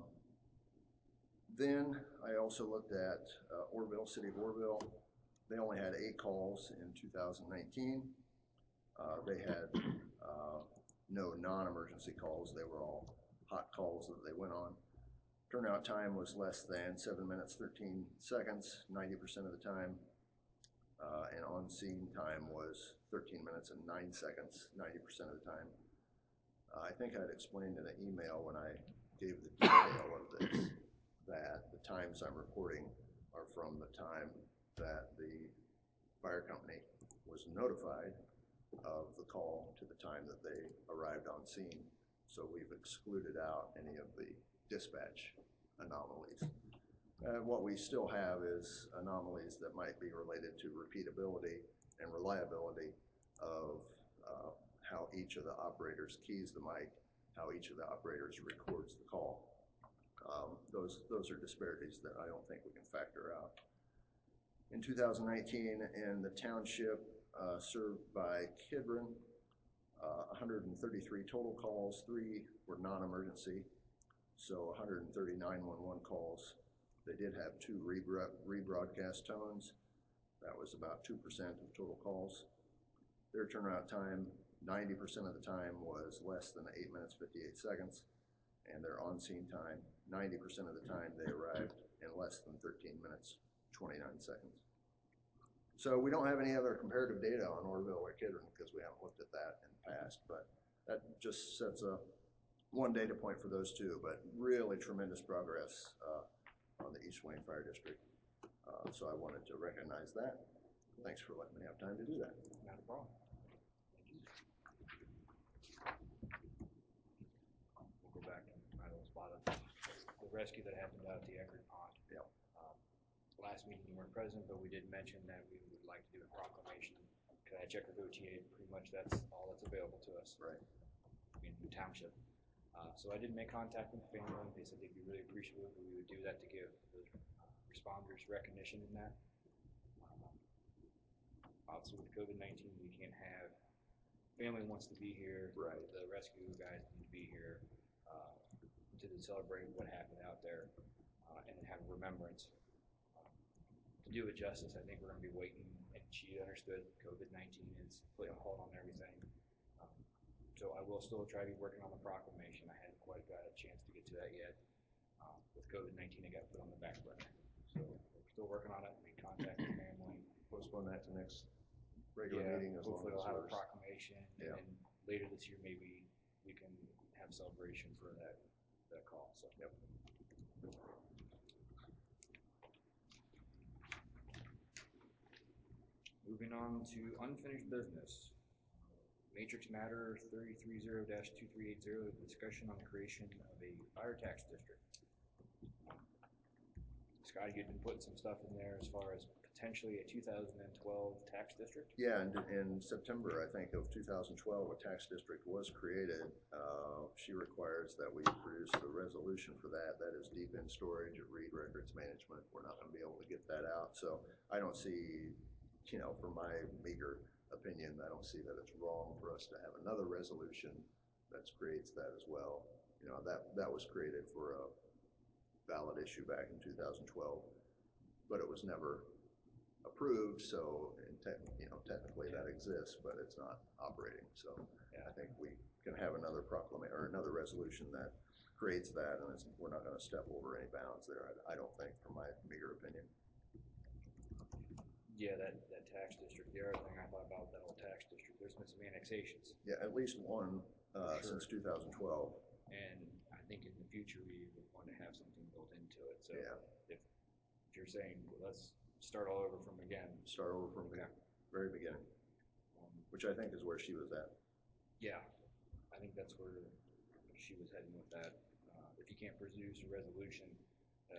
then I also looked at uh, Orville, City of Orville. They only had eight calls in two thousand nineteen. Uh, they had uh, no non-emergency calls. They were all hot calls that they went on. Turnout time was less than seven minutes, thirteen seconds, ninety percent of the time. Uh, and on-scene time was thirteen minutes and nine seconds, ninety percent of the time. Uh, I think I'd explained in an email when I gave the detail of this that the times I'm reporting are from the time that the fire company was notified of the call to the time that they arrived on scene. So we've excluded out any of the dispatch anomalies. Uh, what we still have is anomalies that might be related to repeatability and reliability of uh, how each of the operators keys the mic, how each of the operators records the call. Um, those, those are disparities that I don't think we can factor out. In two thousand nineteen, in the township uh, served by Kidron, uh, one hundred thirty-three total calls, three were non-emergency, so one hundred thirty nine one one calls. They did have two rebroadcast tones. That was about two percent of total calls. Their turnaround time, ninety percent of the time, was less than eight minutes, fifty-eight seconds. And their on-scene time, ninety percent of the time, they arrived in less than thirteen minutes, twenty-nine seconds. So we don't have any other comparative data on Orville or Kidron because we haven't looked at that in the past, but that just sets a one data point for those two, but really tremendous progress uh, on the East Wayne Fire District. Uh, so I wanted to recognize that. Thanks for letting me have time to do that. Not a problem. We'll go back to my little spot of the rescue that happened out at the Eckerd Pond. Yeah. Um, last meeting you weren't present, but we did mention that we would like to do a proclamation. Cause I checked with O T A, pretty much that's all that's available to us. Right. In the township. Uh, so I did make contact with the family. They said they'd be really appreciative if we would do that to give the uh, responders recognition in that. Um, obviously with COVID nineteen, we can't have, family wants to be here. Right. The rescue guys need to be here uh, to celebrate what happened out there uh, and have remembrance. Um, to do it justice, I think we're going to be waiting, and she understood COVID nineteen is putting a hold on everything. Um, So I will still try to be working on the proclamation. I hadn't quite got a chance to get to that yet. Um, with COVID nineteen, it got put on the back burner. So we're still working on it. We contact the family. Postpone that to next regular Yeah, meeting as long hopefully as we'll have a there's. proclamation, and Yeah. then later this year maybe we can have celebration for that that call. So Yep. moving on to unfinished business. Matrix Matter thirty-three zero dash two three eight zero, discussion on the creation of a fire tax district. Scott, you'd been putting some stuff in there as far as potentially a two thousand twelve tax district? Yeah, and in September, I think, of two thousand twelve, a tax district was created. Uh, she requires that we produce a resolution for that. That is deep in storage at Reed Records Management. We're not going to be able to get that out. So I don't see, you know, from my meager opinion, I don't see that it's wrong for us to have another resolution that creates that as well. You know, that, that was created for a valid issue back in two thousand twelve, but it was never approved, so in te- you know, technically that exists, but it's not operating. So yeah, I think we can have another proclamation or another resolution that creates that, and it's, we're not going to step over any bounds there, I, I don't think, from my meager opinion. Yeah, that, that tax district, the other thing I thought about that whole tax district, there's been some annexations. Yeah, at least one uh, Sure. since two thousand twelve. And I think in the future we would want to have something built into it. So Yeah. if, if you're saying, well, let's start all over from again. Start over from the very beginning, Um, which I think is where she was at. yeah, I think that's where she was heading with that. Uh, if you can't produce a resolution, uh,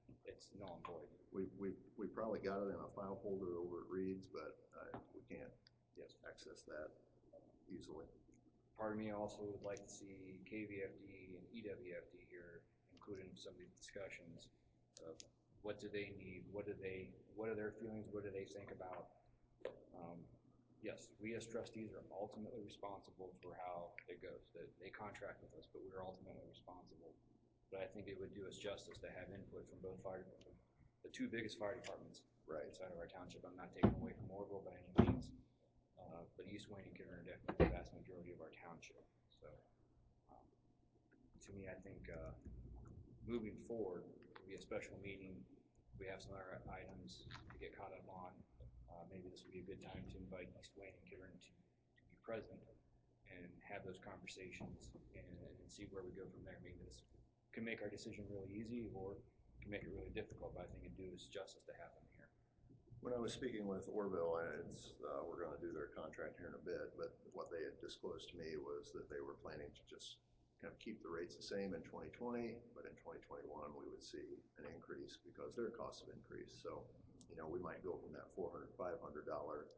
it's null and void. We, we, we probably got it in a file folder over at Reed's, but, uh, we can't Yes. access that easily. Part of me also would like to see K V F D and E W F D here included in some of these discussions of what do they need, what do they, what are their feelings, what do they think about. Um, yes, we as trustees are ultimately responsible for how it goes. That they contract with us, but we're ultimately responsible. But I think it would do us justice to have input from both fire, the two biggest fire departments Right. inside of our township. I'm not taking away from Orville by any means. Uh, but East Wayne and Kidder are definitely the vast majority of our township. So, um, to me, I think uh, moving forward, it'll be a special meeting. We have some other items to get caught up on. Uh, maybe this would be a good time to invite East Wayne and Kidder to, to be present and have those conversations and, and see where we go from there. Maybe this can make our decision really easy or can make it really difficult, but I think it'd do us justice to have them here. When I was speaking with Orville, and it's, uh, we're gonna do their contract here in a bit, but what they had disclosed to me was that they were planning to just kind of keep the rates the same in twenty twenty, but in twenty twenty-one, we would see an increase because their costs have increased. So, you know, we might go from that four hundred, five hundred dollar,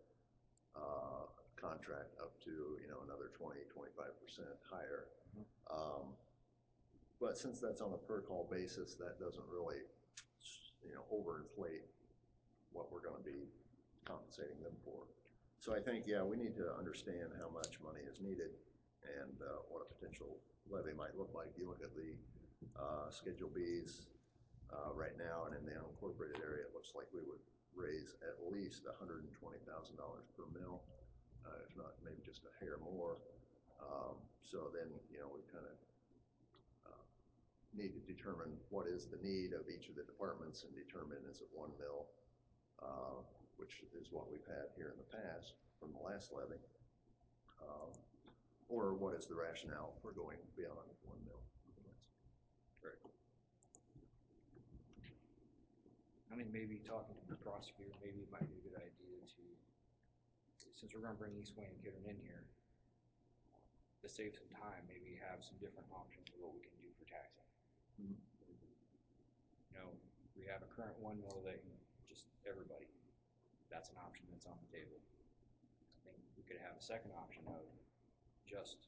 uh, contract up to, you know, another twenty, twenty-five percent higher. Mhm. Um, but since that's on a per call basis, that doesn't really, you know, overinflate what we're gonna be compensating them for. So I think, yeah, we need to understand how much money is needed and uh, what a potential levy might look like. You look at the uh, Schedule Bs uh, right now, and in the unincorporated area, it looks like we would raise at least one hundred twenty thousand dollars per mil, uh, if not maybe just a hair more. Um, so then, you know, we kind of uh, need to determine what is the need of each of the departments and determine is it one mil, uh, which is what we've had here in the past from the last levy, um, or what is the rationale for going beyond one mil. Right. I think maybe talking to the prosecutor, maybe it might be a good idea to, since we're gonna bring East Wayne and Kidder in here, to save some time, maybe have some different options of what we can do for taxing. Mhm. You know, we have a current one mil that just everybody, that's an option that's on the table. I think we could have a second option of just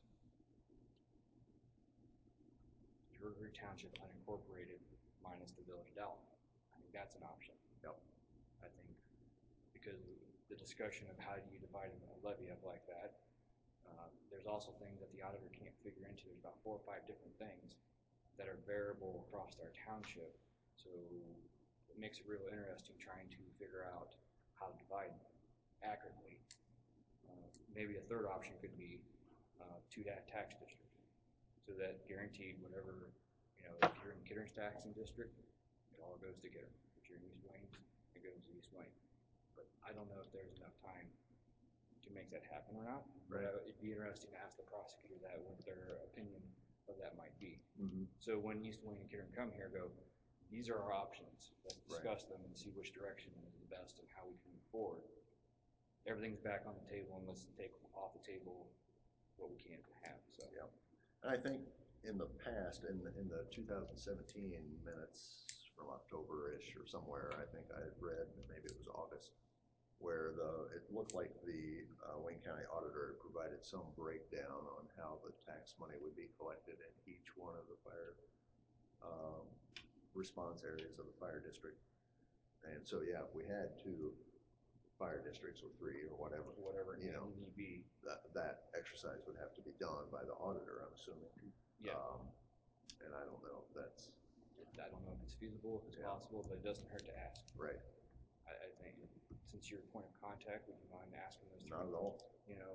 Drury Township unincorporated minus the village of Dalton. I think that's an option. Yep. I think because the discussion of how do you divide a levy up like that, uh, there's also things that the auditor can't figure into. There's about four or five different things that are variable across our township. So it makes it real interesting trying to figure out how to divide accurately. Uh, maybe a third option could be uh, to that tax district. So that guaranteed whatever, you know, if you're in Kittering's taxing district, it all goes to Kittering. If you're in East Wayne, it goes to East Wayne. But I don't know if there's enough time to make that happen or not. Right. But it'd be interesting to ask the prosecutor that, what their opinion of that might be. Mm-hmm. So when East Wayne and Kittering come here, go, these are our options. Let's Right. discuss them and see which direction is the best and how we can move forward. Everything's back on the table, and let's take off the table what we can't have. So. Yeah. And I think in the past, in the, in the two thousand seventeen minutes from October-ish or somewhere, I think I had read, maybe it was August, where the, it looked like the uh, Wayne County Auditor had provided some breakdown on how the tax money would be collected in each one of the fire um, response areas of the fire district. And so, yeah, if we had two fire districts or three or whatever, Whatever you know, need be. that, that exercise would have to be done by the auditor, I'm assuming. Yeah. Um, and I don't know if that's I don't know if it's feasible, if it's Yeah. possible, but it doesn't hurt to ask. right. I, I think, since you're a point of contact, would you mind asking those? Not at all. You know,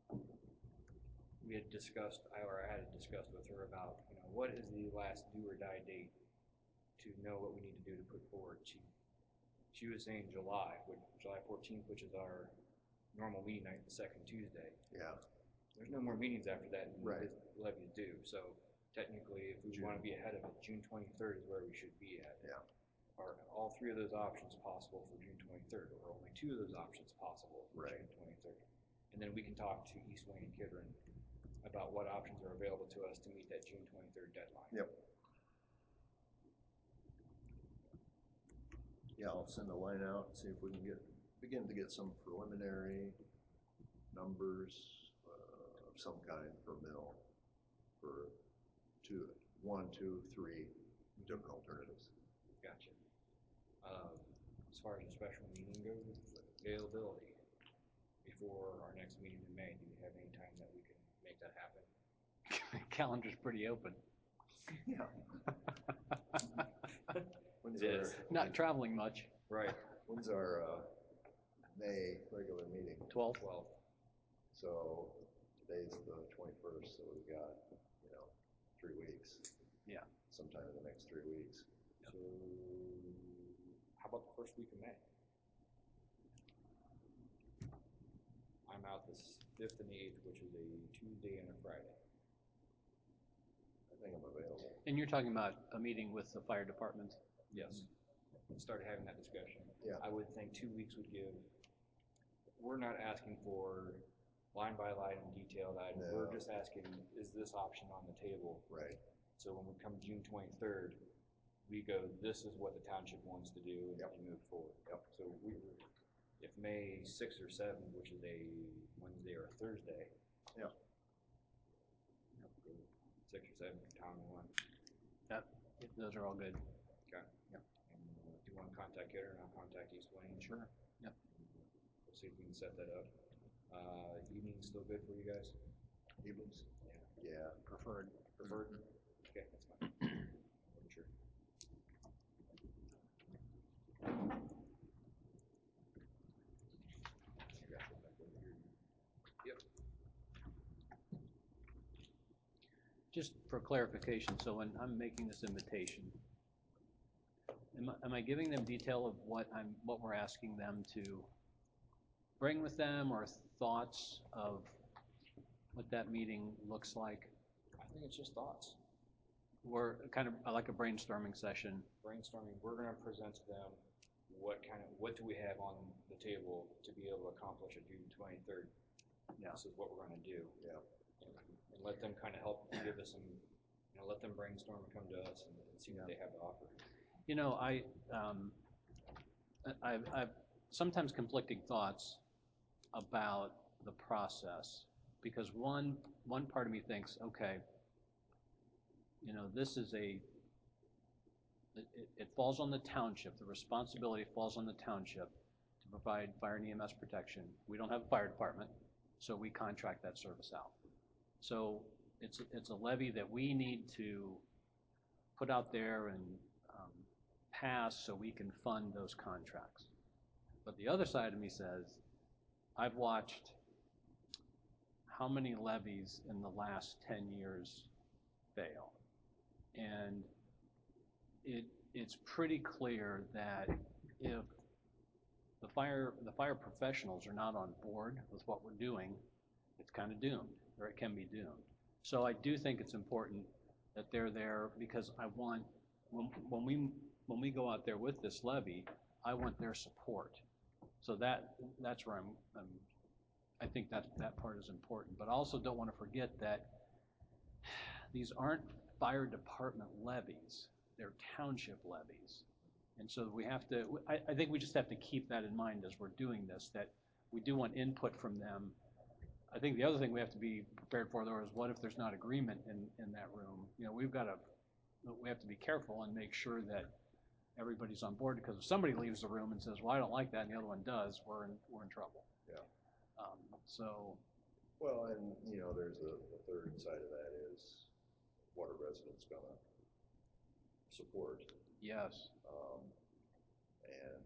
we had discussed, I or I had discussed with her about, you know, what is the last do or die date to know what we need to do to put forward. She, she was saying July, which, July fourteenth, which is our normal meeting night, the second Tuesday. Yeah. There's no more meetings after that, and Right. the levy is due. So technically, if we June. want to be ahead of it, June twenty-third is where we should be at. Yeah. Are all three of those options possible for June twenty-third, or only two of those options possible for Right. June twenty-third? And then we can talk to East Wayne and Kidron about what options are available to us to meet that June twenty-third deadline. Yep. Yeah, I'll send a line out, see if we can get, begin to get some preliminary numbers, uh, of some kind per mill for two, one, two, three different alternatives. Gotcha. Um, as far as the special meeting goes, availability before our next meeting in May, do you have any time that we can make that happen? Calendar's pretty open. Yeah. When's It our, is. Not traveling much. Right. when's our, uh, May regular meeting? twelve? Twelve. So today's the twenty-first, so we've got, you know, three weeks. Yeah. Sometime in the next three weeks. So, how about the first week of May? I'm out the fifth and the eighth, which is a Tuesday and a Friday. I think I'm available. And you're talking about a meeting with the fire department? Yes. And start having that discussion. Yeah. I would think two weeks would give, we're not asking for line by line and detailed items. No. We're just asking, is this option on the table? Right. So when we come June twenty-third, we go, this is what the township wants to do, and Yep. and move forward. Yep. So we, if May sixth or seventh, which is a Wednesday or a Thursday. Yep. Six or seven, Tom, one. That, those are all good. Okay. Yep. And uh, if you want to contact Kidder, and I'll contact East Wayne. Sure. Yep. We'll see if we can set that up. Uh, evening's still good for you guys? Evenings? Yeah. Yeah. Preferred. Preferred? Okay, that's fine. I'm sure. Yep. Just for clarification, so when I'm making this invitation, am I, am I giving them detail of what I'm, what we're asking them to bring with them, or thoughts of what that meeting looks like? I think it's just thoughts. We're kind of like a brainstorming session. Brainstorming, we're gonna present to them what kind of, what do we have on the table to be able to accomplish at June twenty-third? Yeah. This is what we're gonna do. Yeah. And, and let them kind of help give us some, you know, let them brainstorm and come to us and, and see what they have to offer. You know, I, um, I, I've, I've sometimes conflicting thoughts about the process, because one, one part of me thinks, okay, you know, this is a, it, it falls on the township, the responsibility falls on the township to provide fire and E M S protection. We don't have a fire department, so we contract that service out. So it's, it's a levy that we need to put out there and um, pass so we can fund those contracts. But the other side of me says, I've watched how many levies in the last ten years fail. And it, it's pretty clear that if the fire, the fire professionals are not on board with what we're doing, it's kind of doomed, or it can be doomed. So I do think it's important that they're there, because I want, when, when we when we go out there with this levy, I want their support. So that that's where I'm, I'm I think that that part is important. But I also don't want to forget that these aren't fire department levies, they're township levies. And so we have to, I, I think we just have to keep that in mind as we're doing this, that we do want input from them. I think the other thing we have to be prepared for, though, is what if there's not agreement in, in that room? You know, we've got to, we have to be careful and make sure that everybody's on board, because if somebody leaves the room and says, well, I don't like that, and the other one does, we're in, we're in trouble. Yeah. Um, so. Well, and, you know, there's a, the third side of that is what are residents gonna support? Yes. Um, and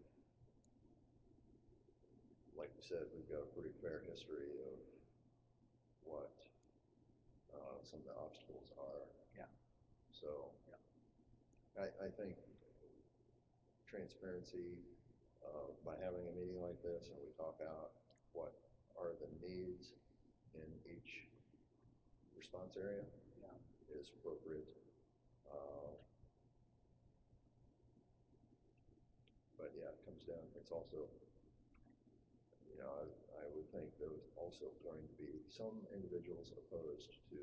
like you said, we've got a pretty fair history of what uh, some of the obstacles are. Yeah. So yeah. I, I think transparency uh, by having a meeting like this, and we talk out what are the needs in each response area, yeah. is appropriate. Uh, but yeah, it comes down, it's also, you know, I, I would think there's also going to be some individuals opposed to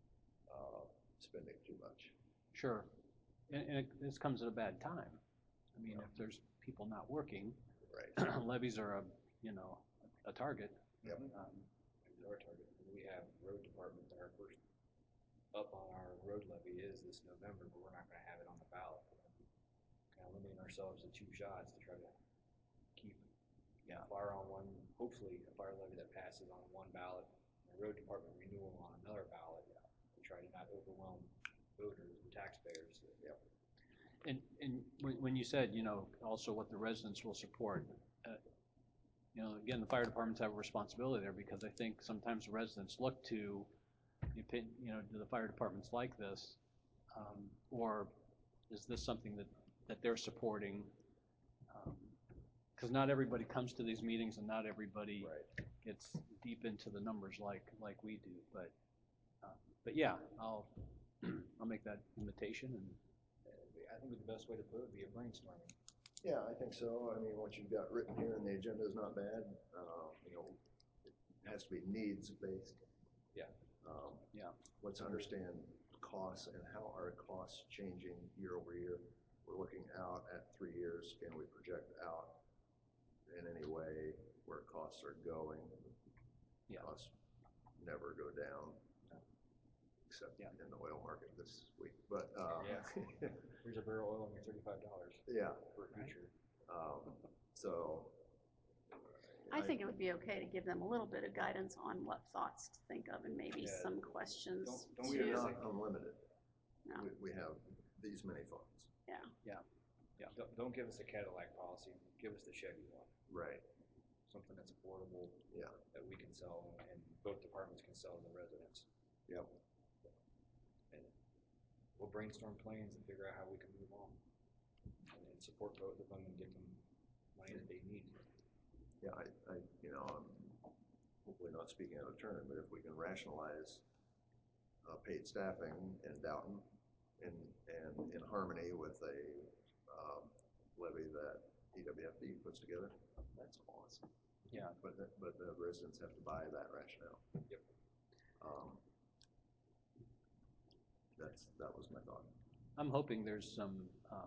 uh, spending too much. Sure. And, and it, this comes at a bad time. I mean, if there's people not working, Right. levies are a, you know, a target. Yep. Um, It's our target. We have road department, our first up on our road levy is this November, but we're not gonna have it on the ballot. Kind of limiting ourselves to two shots to try to keep Yeah. a fire on one, hopefully a fire levy that passes on one ballot, and a road department renewal on another ballot, to try to not overwhelm voters and taxpayers. Yep. And, and when, when you said, you know, also what the residents will support, uh, you know, again, the fire departments have a responsibility there because I think sometimes residents look to, the opin- you know, do the fire departments like this? Um, or is this something that, that they're supporting? Because not everybody comes to these meetings and not everybody Right. gets deep into the numbers like, like we do. But, uh, but yeah, I'll, I'll make that invitation and I think the best way to put it would be a brainstorming. Yeah, I think so. I mean, what you've got written here in the agenda is not bad. Uh, you know, it has to be needs based. Yeah. Um, Yeah. Let's understand costs and how are costs changing year over year. We're looking out at three years. Can we project out in any way where costs are going? Yeah. Costs never go down, except Yeah. in the oil market this week. But uh, Yeah. Here's a barrel of oil and you're thirty-five dollars. yeah. For a future. Um, so. I think it would be okay to give them a little bit of guidance on what thoughts to think of and maybe Yeah. some questions Don't- don't We we too. are just- not unlimited. No. We, we have these many funds. Don't, don't give us a Cadillac policy, give us the Chevy one, Right. something that's affordable. Yeah. That we can sell and- and both departments can sell to the residents. Yep. And we'll brainstorm plans and figure out how we can move on. And and support both of them and give them money that they need. Yeah, I, I, you know, I'm hopefully not speaking out of turn, but if we can rationalize uh, paid staffing in Downton and, and in harmony with a um, levy that E W F D puts together, that's awesome. Yeah. But, the- but the residents have to buy that rationale. Yep. Um, That's, that was my thought. I'm hoping there's some um,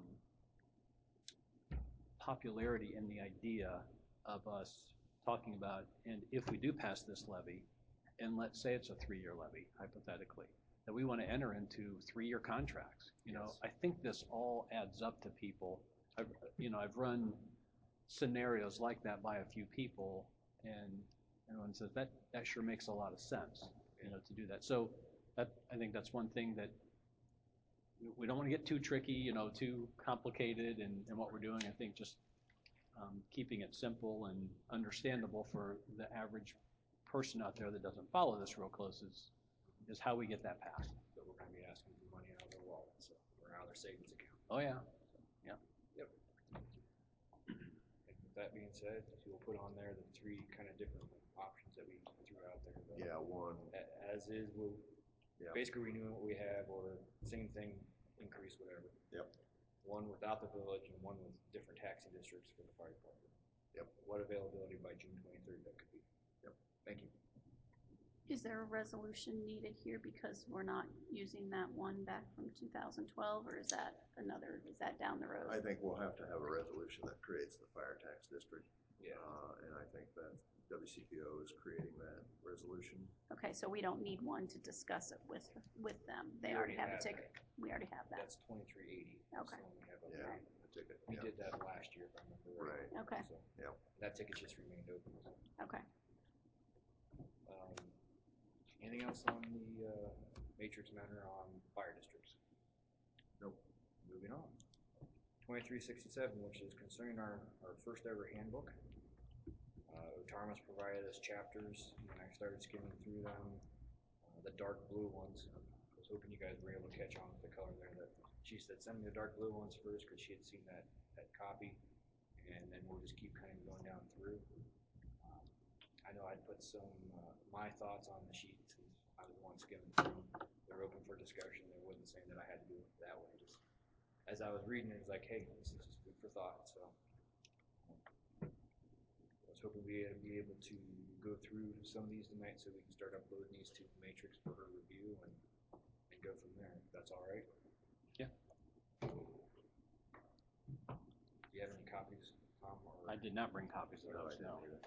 popularity in the idea of us talking about, and if we do pass this levy, and let's say it's a three-year levy, hypothetically, that we want to enter into three-year contracts. You know, Yes. I think this all adds up to people. I've, you know, I've run scenarios like that by a few people, and everyone says that that sure makes a lot of sense, you know, to do that. So that, I think that's one thing that we- we don't want to get too tricky, you know, too complicated in, in what we're doing. I think just um, keeping it simple and understandable for the average person out there that doesn't follow this real close is, is how we get that passed. So we're gonna be asking for money out of their wallet, so, or out of their savings account. Oh, yeah. And with that being said, we'll put on there the three kind of different options that we threw out there. The- Yeah, one, a- As is, we'll Yeah. basically renew what we have, or same thing, increase whatever. Yep. One without the village and one with different taxing districts for the fire department. Yep. What availability by June twenty-third that could be. Yep. Thank you. Is there a resolution needed here because we're not using that one back from two thousand twelve, or is that another, is that down the road? I think we'll have to have a resolution that creates the fire tax district. Yeah. Uh, and I think that W C P O is creating that resolution. Okay, so we don't need one to discuss it with, with them. They We already already have a have ticket. We already have that. That's twenty-three eighty. Okay. Yeah, Right. the ticket. We yeah. did that last year, if I remember right. Right. Okay, So, Yep. that ticket just remained open. okay. Um, Anything else on the, uh, matrix matter on fire districts? Nope. Moving on. Twenty-three sixty-seven, which is concerning our, our first ever handbook. Uh, Otarma's provided us chapters, and I started skimming through them. Uh, the dark blue ones, I was hoping you guys were able to catch on with the color there, that she said, send me the dark blue ones first, cause she had seen that, that copy, and then we'll just keep kind of going down through. Um, I know I'd put some, uh, my thoughts on the sheet, since I was the one skimming through them. They're open for discussion, they wasn't saying that I had to do it that way, just, as I was reading it, it was like, hey, this is just food for thought, so. um, I was hoping we'd be able to go through some of these tonight, so we can start uploading these to the matrix for her review, and, and go from there, if that's all right. Yeah. you have any copies, Tom? Or I did not bring copies of No, I those, didn't no. either.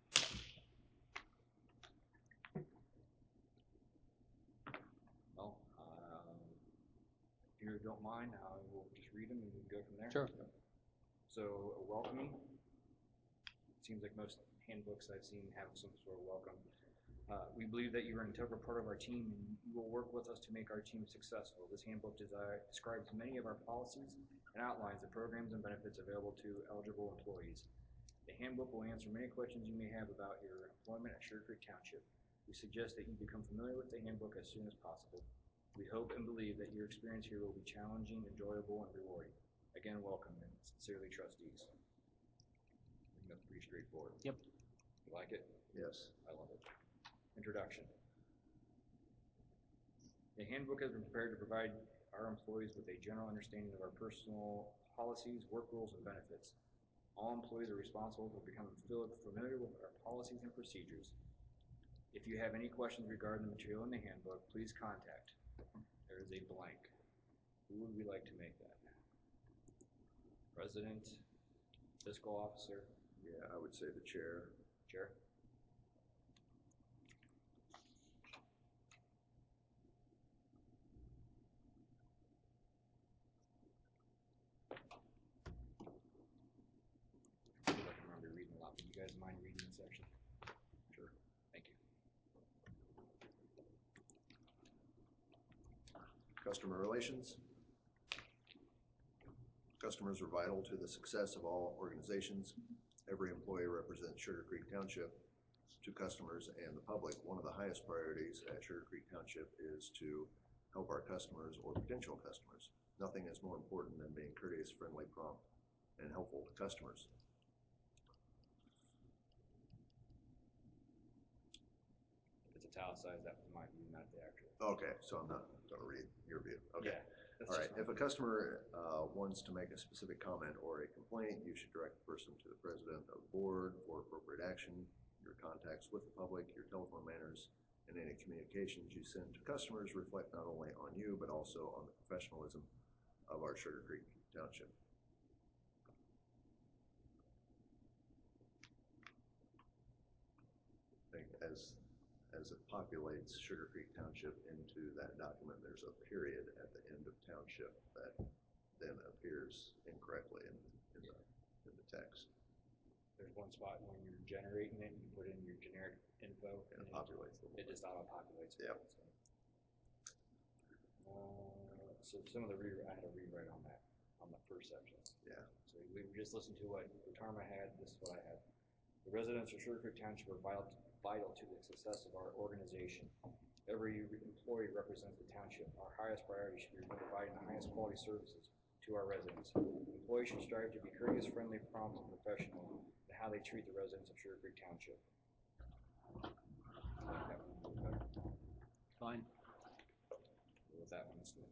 Well, um, if you don't mind, I will just read them and we can go from there. Sure. So, a welcoming. It seems like most handbooks I've seen have some sort of welcome. Uh, we believe that you are an integral part of our team and you will work with us to make our team successful. This handbook desi- describes many of our policies and outlines the programs and benefits available to eligible employees. The handbook will answer many questions you may have about your employment at Sugar Creek Township. We suggest that you become familiar with the handbook as soon as possible. We hope and believe that your experience here will be challenging, enjoyable, and rewarding. Again, welcome and sincerely, trustees. I think that's pretty straightforward. Yep. You like it? Yes. I love it. Introduction. The handbook has been prepared to provide our employees with a general understanding of our personal policies, work rules, and benefits. All employees are responsible for becoming familiar with our policies and procedures. If you have any questions regarding the material in the handbook, please contact. There is a blank. Who would we like to make that? President, fiscal officer, Yeah, I would say the chair. chair? I feel like I'm gonna be reading a lot, but you guys mind reading this section? Sure. Thank you. Customer relations. Customers are vital to the success of all organizations. Every employee represents Sugar Creek Township to customers and the public. One of the highest priorities at Sugar Creek Township is to help our customers or potential customers. Nothing is more important than being courteous, friendly, prompt, and helpful to customers. If it's italicized, that was my view, not the actual. Okay, so I'm not going to read your view. Okay. Yeah, that's All right. just If a customer uh, wants to make a specific comment or a complaint, you should direct the person to the president of the board for appropriate action. Your contacts with the public, your telephone manners, and any communications you send to customers reflect not only on you, but also on the professionalism of our Sugar Creek Township. I think as as it populates Sugar Creek Township into that document, there's a period at the end of township that then appears incorrectly in, in the in the text. There's one spot when you're generating it, you put in your generic info, And and it populates the it just auto populates. Yep. So. Uh, so some of the re I had a rewrite on that on the first section. Yeah. So we just listened to what Retarma had. This is what I had. The residents of Sugar Creek Township are vital, vital to the success of our organization. Every employee represents the township. Our highest priority should be providing the highest quality services to our residents. Employees should strive to be courteous, friendly, prompt, and professional in how they treat the residents of Sugar Creek Township. I like that one a little better. Fine. With that one instead.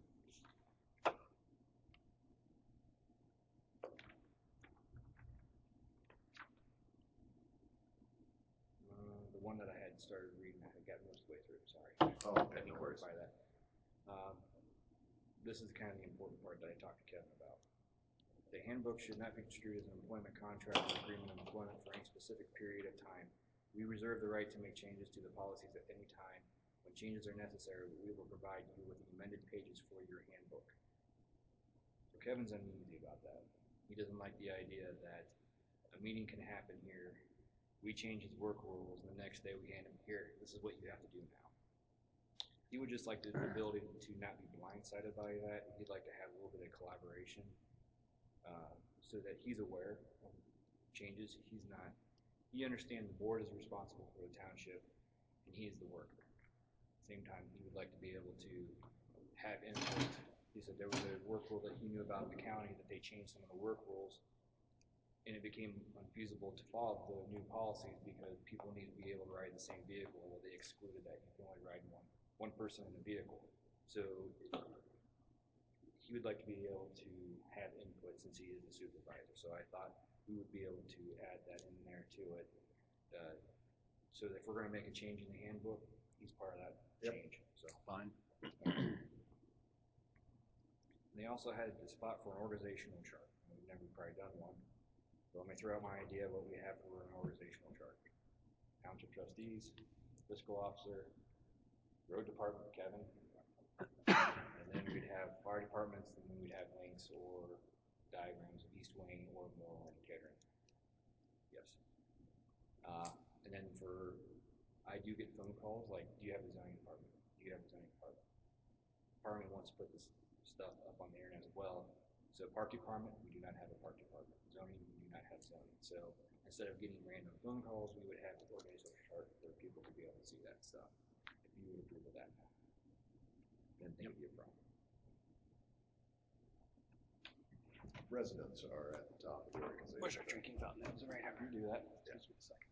Uh, the one that I had started reading, I got most of the way through. Sorry. Oh, okay, Let me no worries. clarify that. Um, this is kind of the important part that I talked to Kevin about. The handbook should not be construed as an employment contract or agreement of employment for any specific period of time. We reserve the right to make changes to the policies at any time. When changes are necessary, we will provide you with amended pages for your handbook. So Kevin's uneasy about that. He doesn't like the idea that a meeting can happen here, we change his work rules, and the next day we hand him, here, this is what you have to do now. He would just like the ability to not be blindsided by that. He'd like to have a little bit of collaboration uh, so that he's aware of changes. He's not, he understands the board is responsible for the township and he is the worker. At the same time, he would like to be able to have input. He said there was a work rule that he knew about in the county that they changed some of the work rules and it became unfeasible to follow the new policies because people need to be able to ride the same vehicle. Well, they excluded that. You can only ride one, one person in a vehicle. So he would like to be able to have input since he is the supervisor. So I thought we would be able to add that in there to it. Uh, so that if we're going to make a change in the handbook, he's part of that Yep. change. So Fine. they also had the spot for an organizational chart. We we've never probably done one. So let me throw out my idea of what we have for an organizational chart. Township trustees, fiscal officer, road department, Kevin, and then we'd have fire departments, and then we'd have links or diagrams of East Wing, Orville, and Kettering. Yes. Uh, and then for, I do get phone calls like, do you have a zoning department? Do you have a zoning department? Department wants to put this stuff up on the internet as well. So park department, we do not have a park department. Zoning, we do not have zoning. So instead of getting random phone calls, we would have the organizational chart where people would be able to see that stuff. If you would approve of that, then think it'd be a problem. Residents are at the top of the organization. Where's our drinking fountain? That was right here. You do that. Just a second.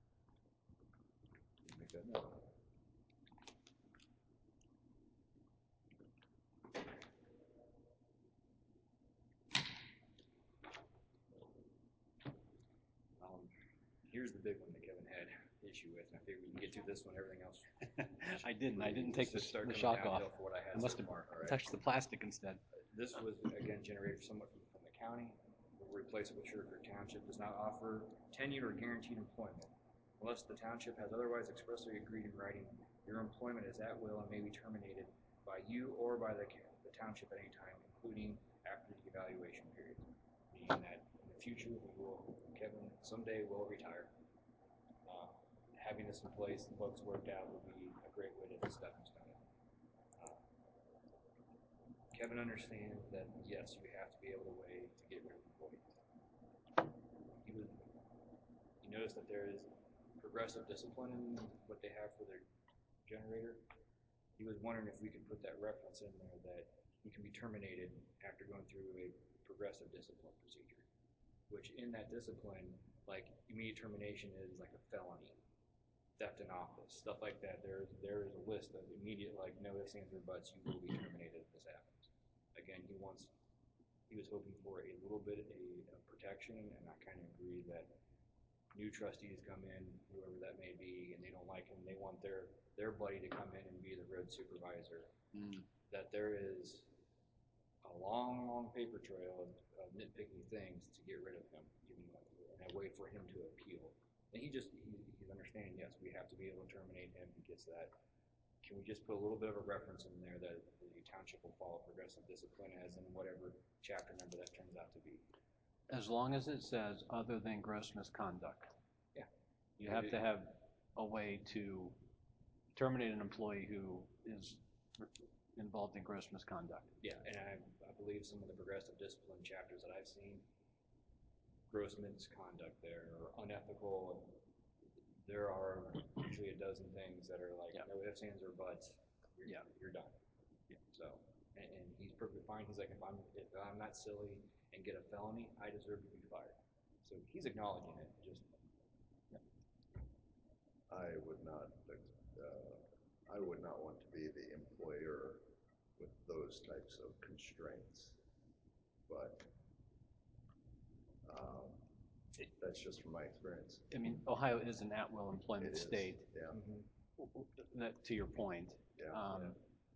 Make that note. Um, here's the big one that Kevin had issue with, and I figured we can get to this one, everything else. I didn't, I didn't take the, Just start the coming shock off. downhill for what I had I must so have far. All right. touched the plastic instead. This was, again, generated somewhat from, from the county. We'll replace it with Sugar Creek Township does not offer tenured or guaranteed employment. Unless the township has otherwise expressly agreed in writing, your employment is at will and may be terminated by you or by the, the township at any time, including after the evaluation period. Meaning that in the future, we will, Kevin someday will retire. Uh, having this in place, the books worked out would be a great way to stepping stone. Uh, Kevin understands that yes, you have to be able to weigh to get rid of employees. He was, he noticed that there is progressive discipline in what they have for their generator. He was wondering if we could put that reference in there that he can be terminated after going through a progressive discipline procedure. Which in that discipline, like immediate termination is like a felony, theft in office, stuff like that. There, there is a list of immediate, like no ifs, ands, or buts, you will be terminated if this happens. Again, he wants, he was hoping for a little bit a, a protection, and I kind of agree that new trustees come in, whoever that may be, and they don't like him, they want their, their buddy to come in and be the road supervisor. Mm. That there is a long, long paper trail of, of nitpicking things to get rid of him, even and a way for him to appeal. And he just, he, he's understanding, yes, we have to be able to terminate him. He gets that. Can we just put a little bit of a reference in there that the township will follow progressive discipline as in whatever chapter number that turns out to be? As long as it says other than gross misconduct. Yeah. You have to have a way to terminate an employee who is involved in gross misconduct. Yeah, and I, I believe some of the progressive discipline chapters that I've seen, gross misconduct there or unethical, there are usually a dozen things that are like, Yeah. no ifs, ands, or buts, you're, Yeah. you're done. Yeah. So, and, and he's perfectly fine. He's like, if I'm, if I'm not silly and get a felony, I deserve to be fired. So he's acknowledging it, just. Yeah. I would not, uh, I would not want to be the employer with those types of constraints, but um, that's just from my experience. I mean, Ohio is an at-will employment It is, state. yeah, Mm-hmm. That, to your point. yeah. Um,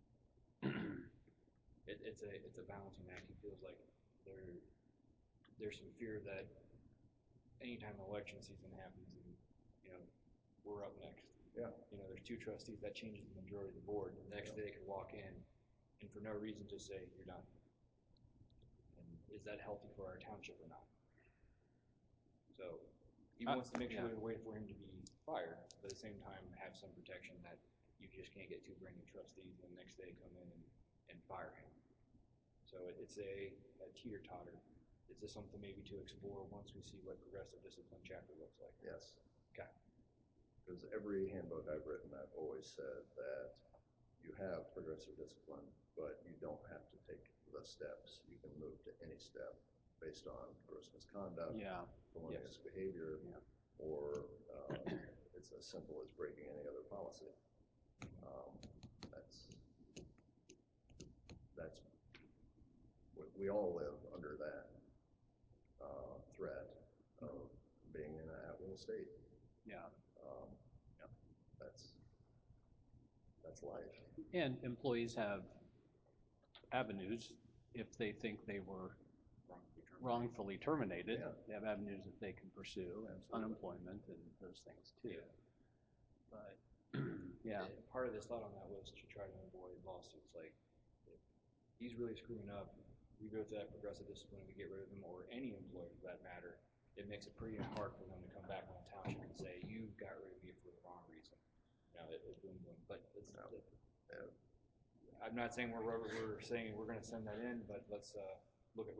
It, it's a it's a balancing act. He feels like there there's some fear that anytime election season happens, and you know we're up next. Yeah. You know, there's two trustees that changes the majority of the board. The next day they could walk in, and for no reason just say you're done. And is that healthy for our township or not? So he Uh, wants to make sure yeah. there's a way for him to be fired, but at the same time have some protection that you just can't get two brand new trustees and the next day come in and, and fire him. So it, it's a, a teeter-totter. Is this something maybe to explore once we see what progressive discipline chapter looks like? Yes. Okay. Because every handbook I've written, I've always said that you have progressive discipline, but you don't have to take the steps. You can move to any step based on gross misconduct, yeah. felonious behavior, Yeah. or uh, it's as simple as breaking any other policy. Um, that's that's we, we all live under that uh, threat of being in an at-will state. Yeah. Um, Yep. That's that's life. And employees have avenues if they think they were wrongfully terminated. wrongfully terminated, Yeah. they have avenues that they can pursue, and Absolutely. unemployment and those things too. Yeah. But, yeah, And part of this thought on that was to try to avoid lawsuits, like, if he's really screwing up, we go through that progressive discipline, we get rid of him, or any employee for that matter, it makes it pretty hard for them to come back on the township and say, you got rid of me for the wrong reason. You know, it, it boom, boom, but it's, Yeah. it- Yeah. I'm not saying we're, we're saying we're gonna send that in, but let's, uh,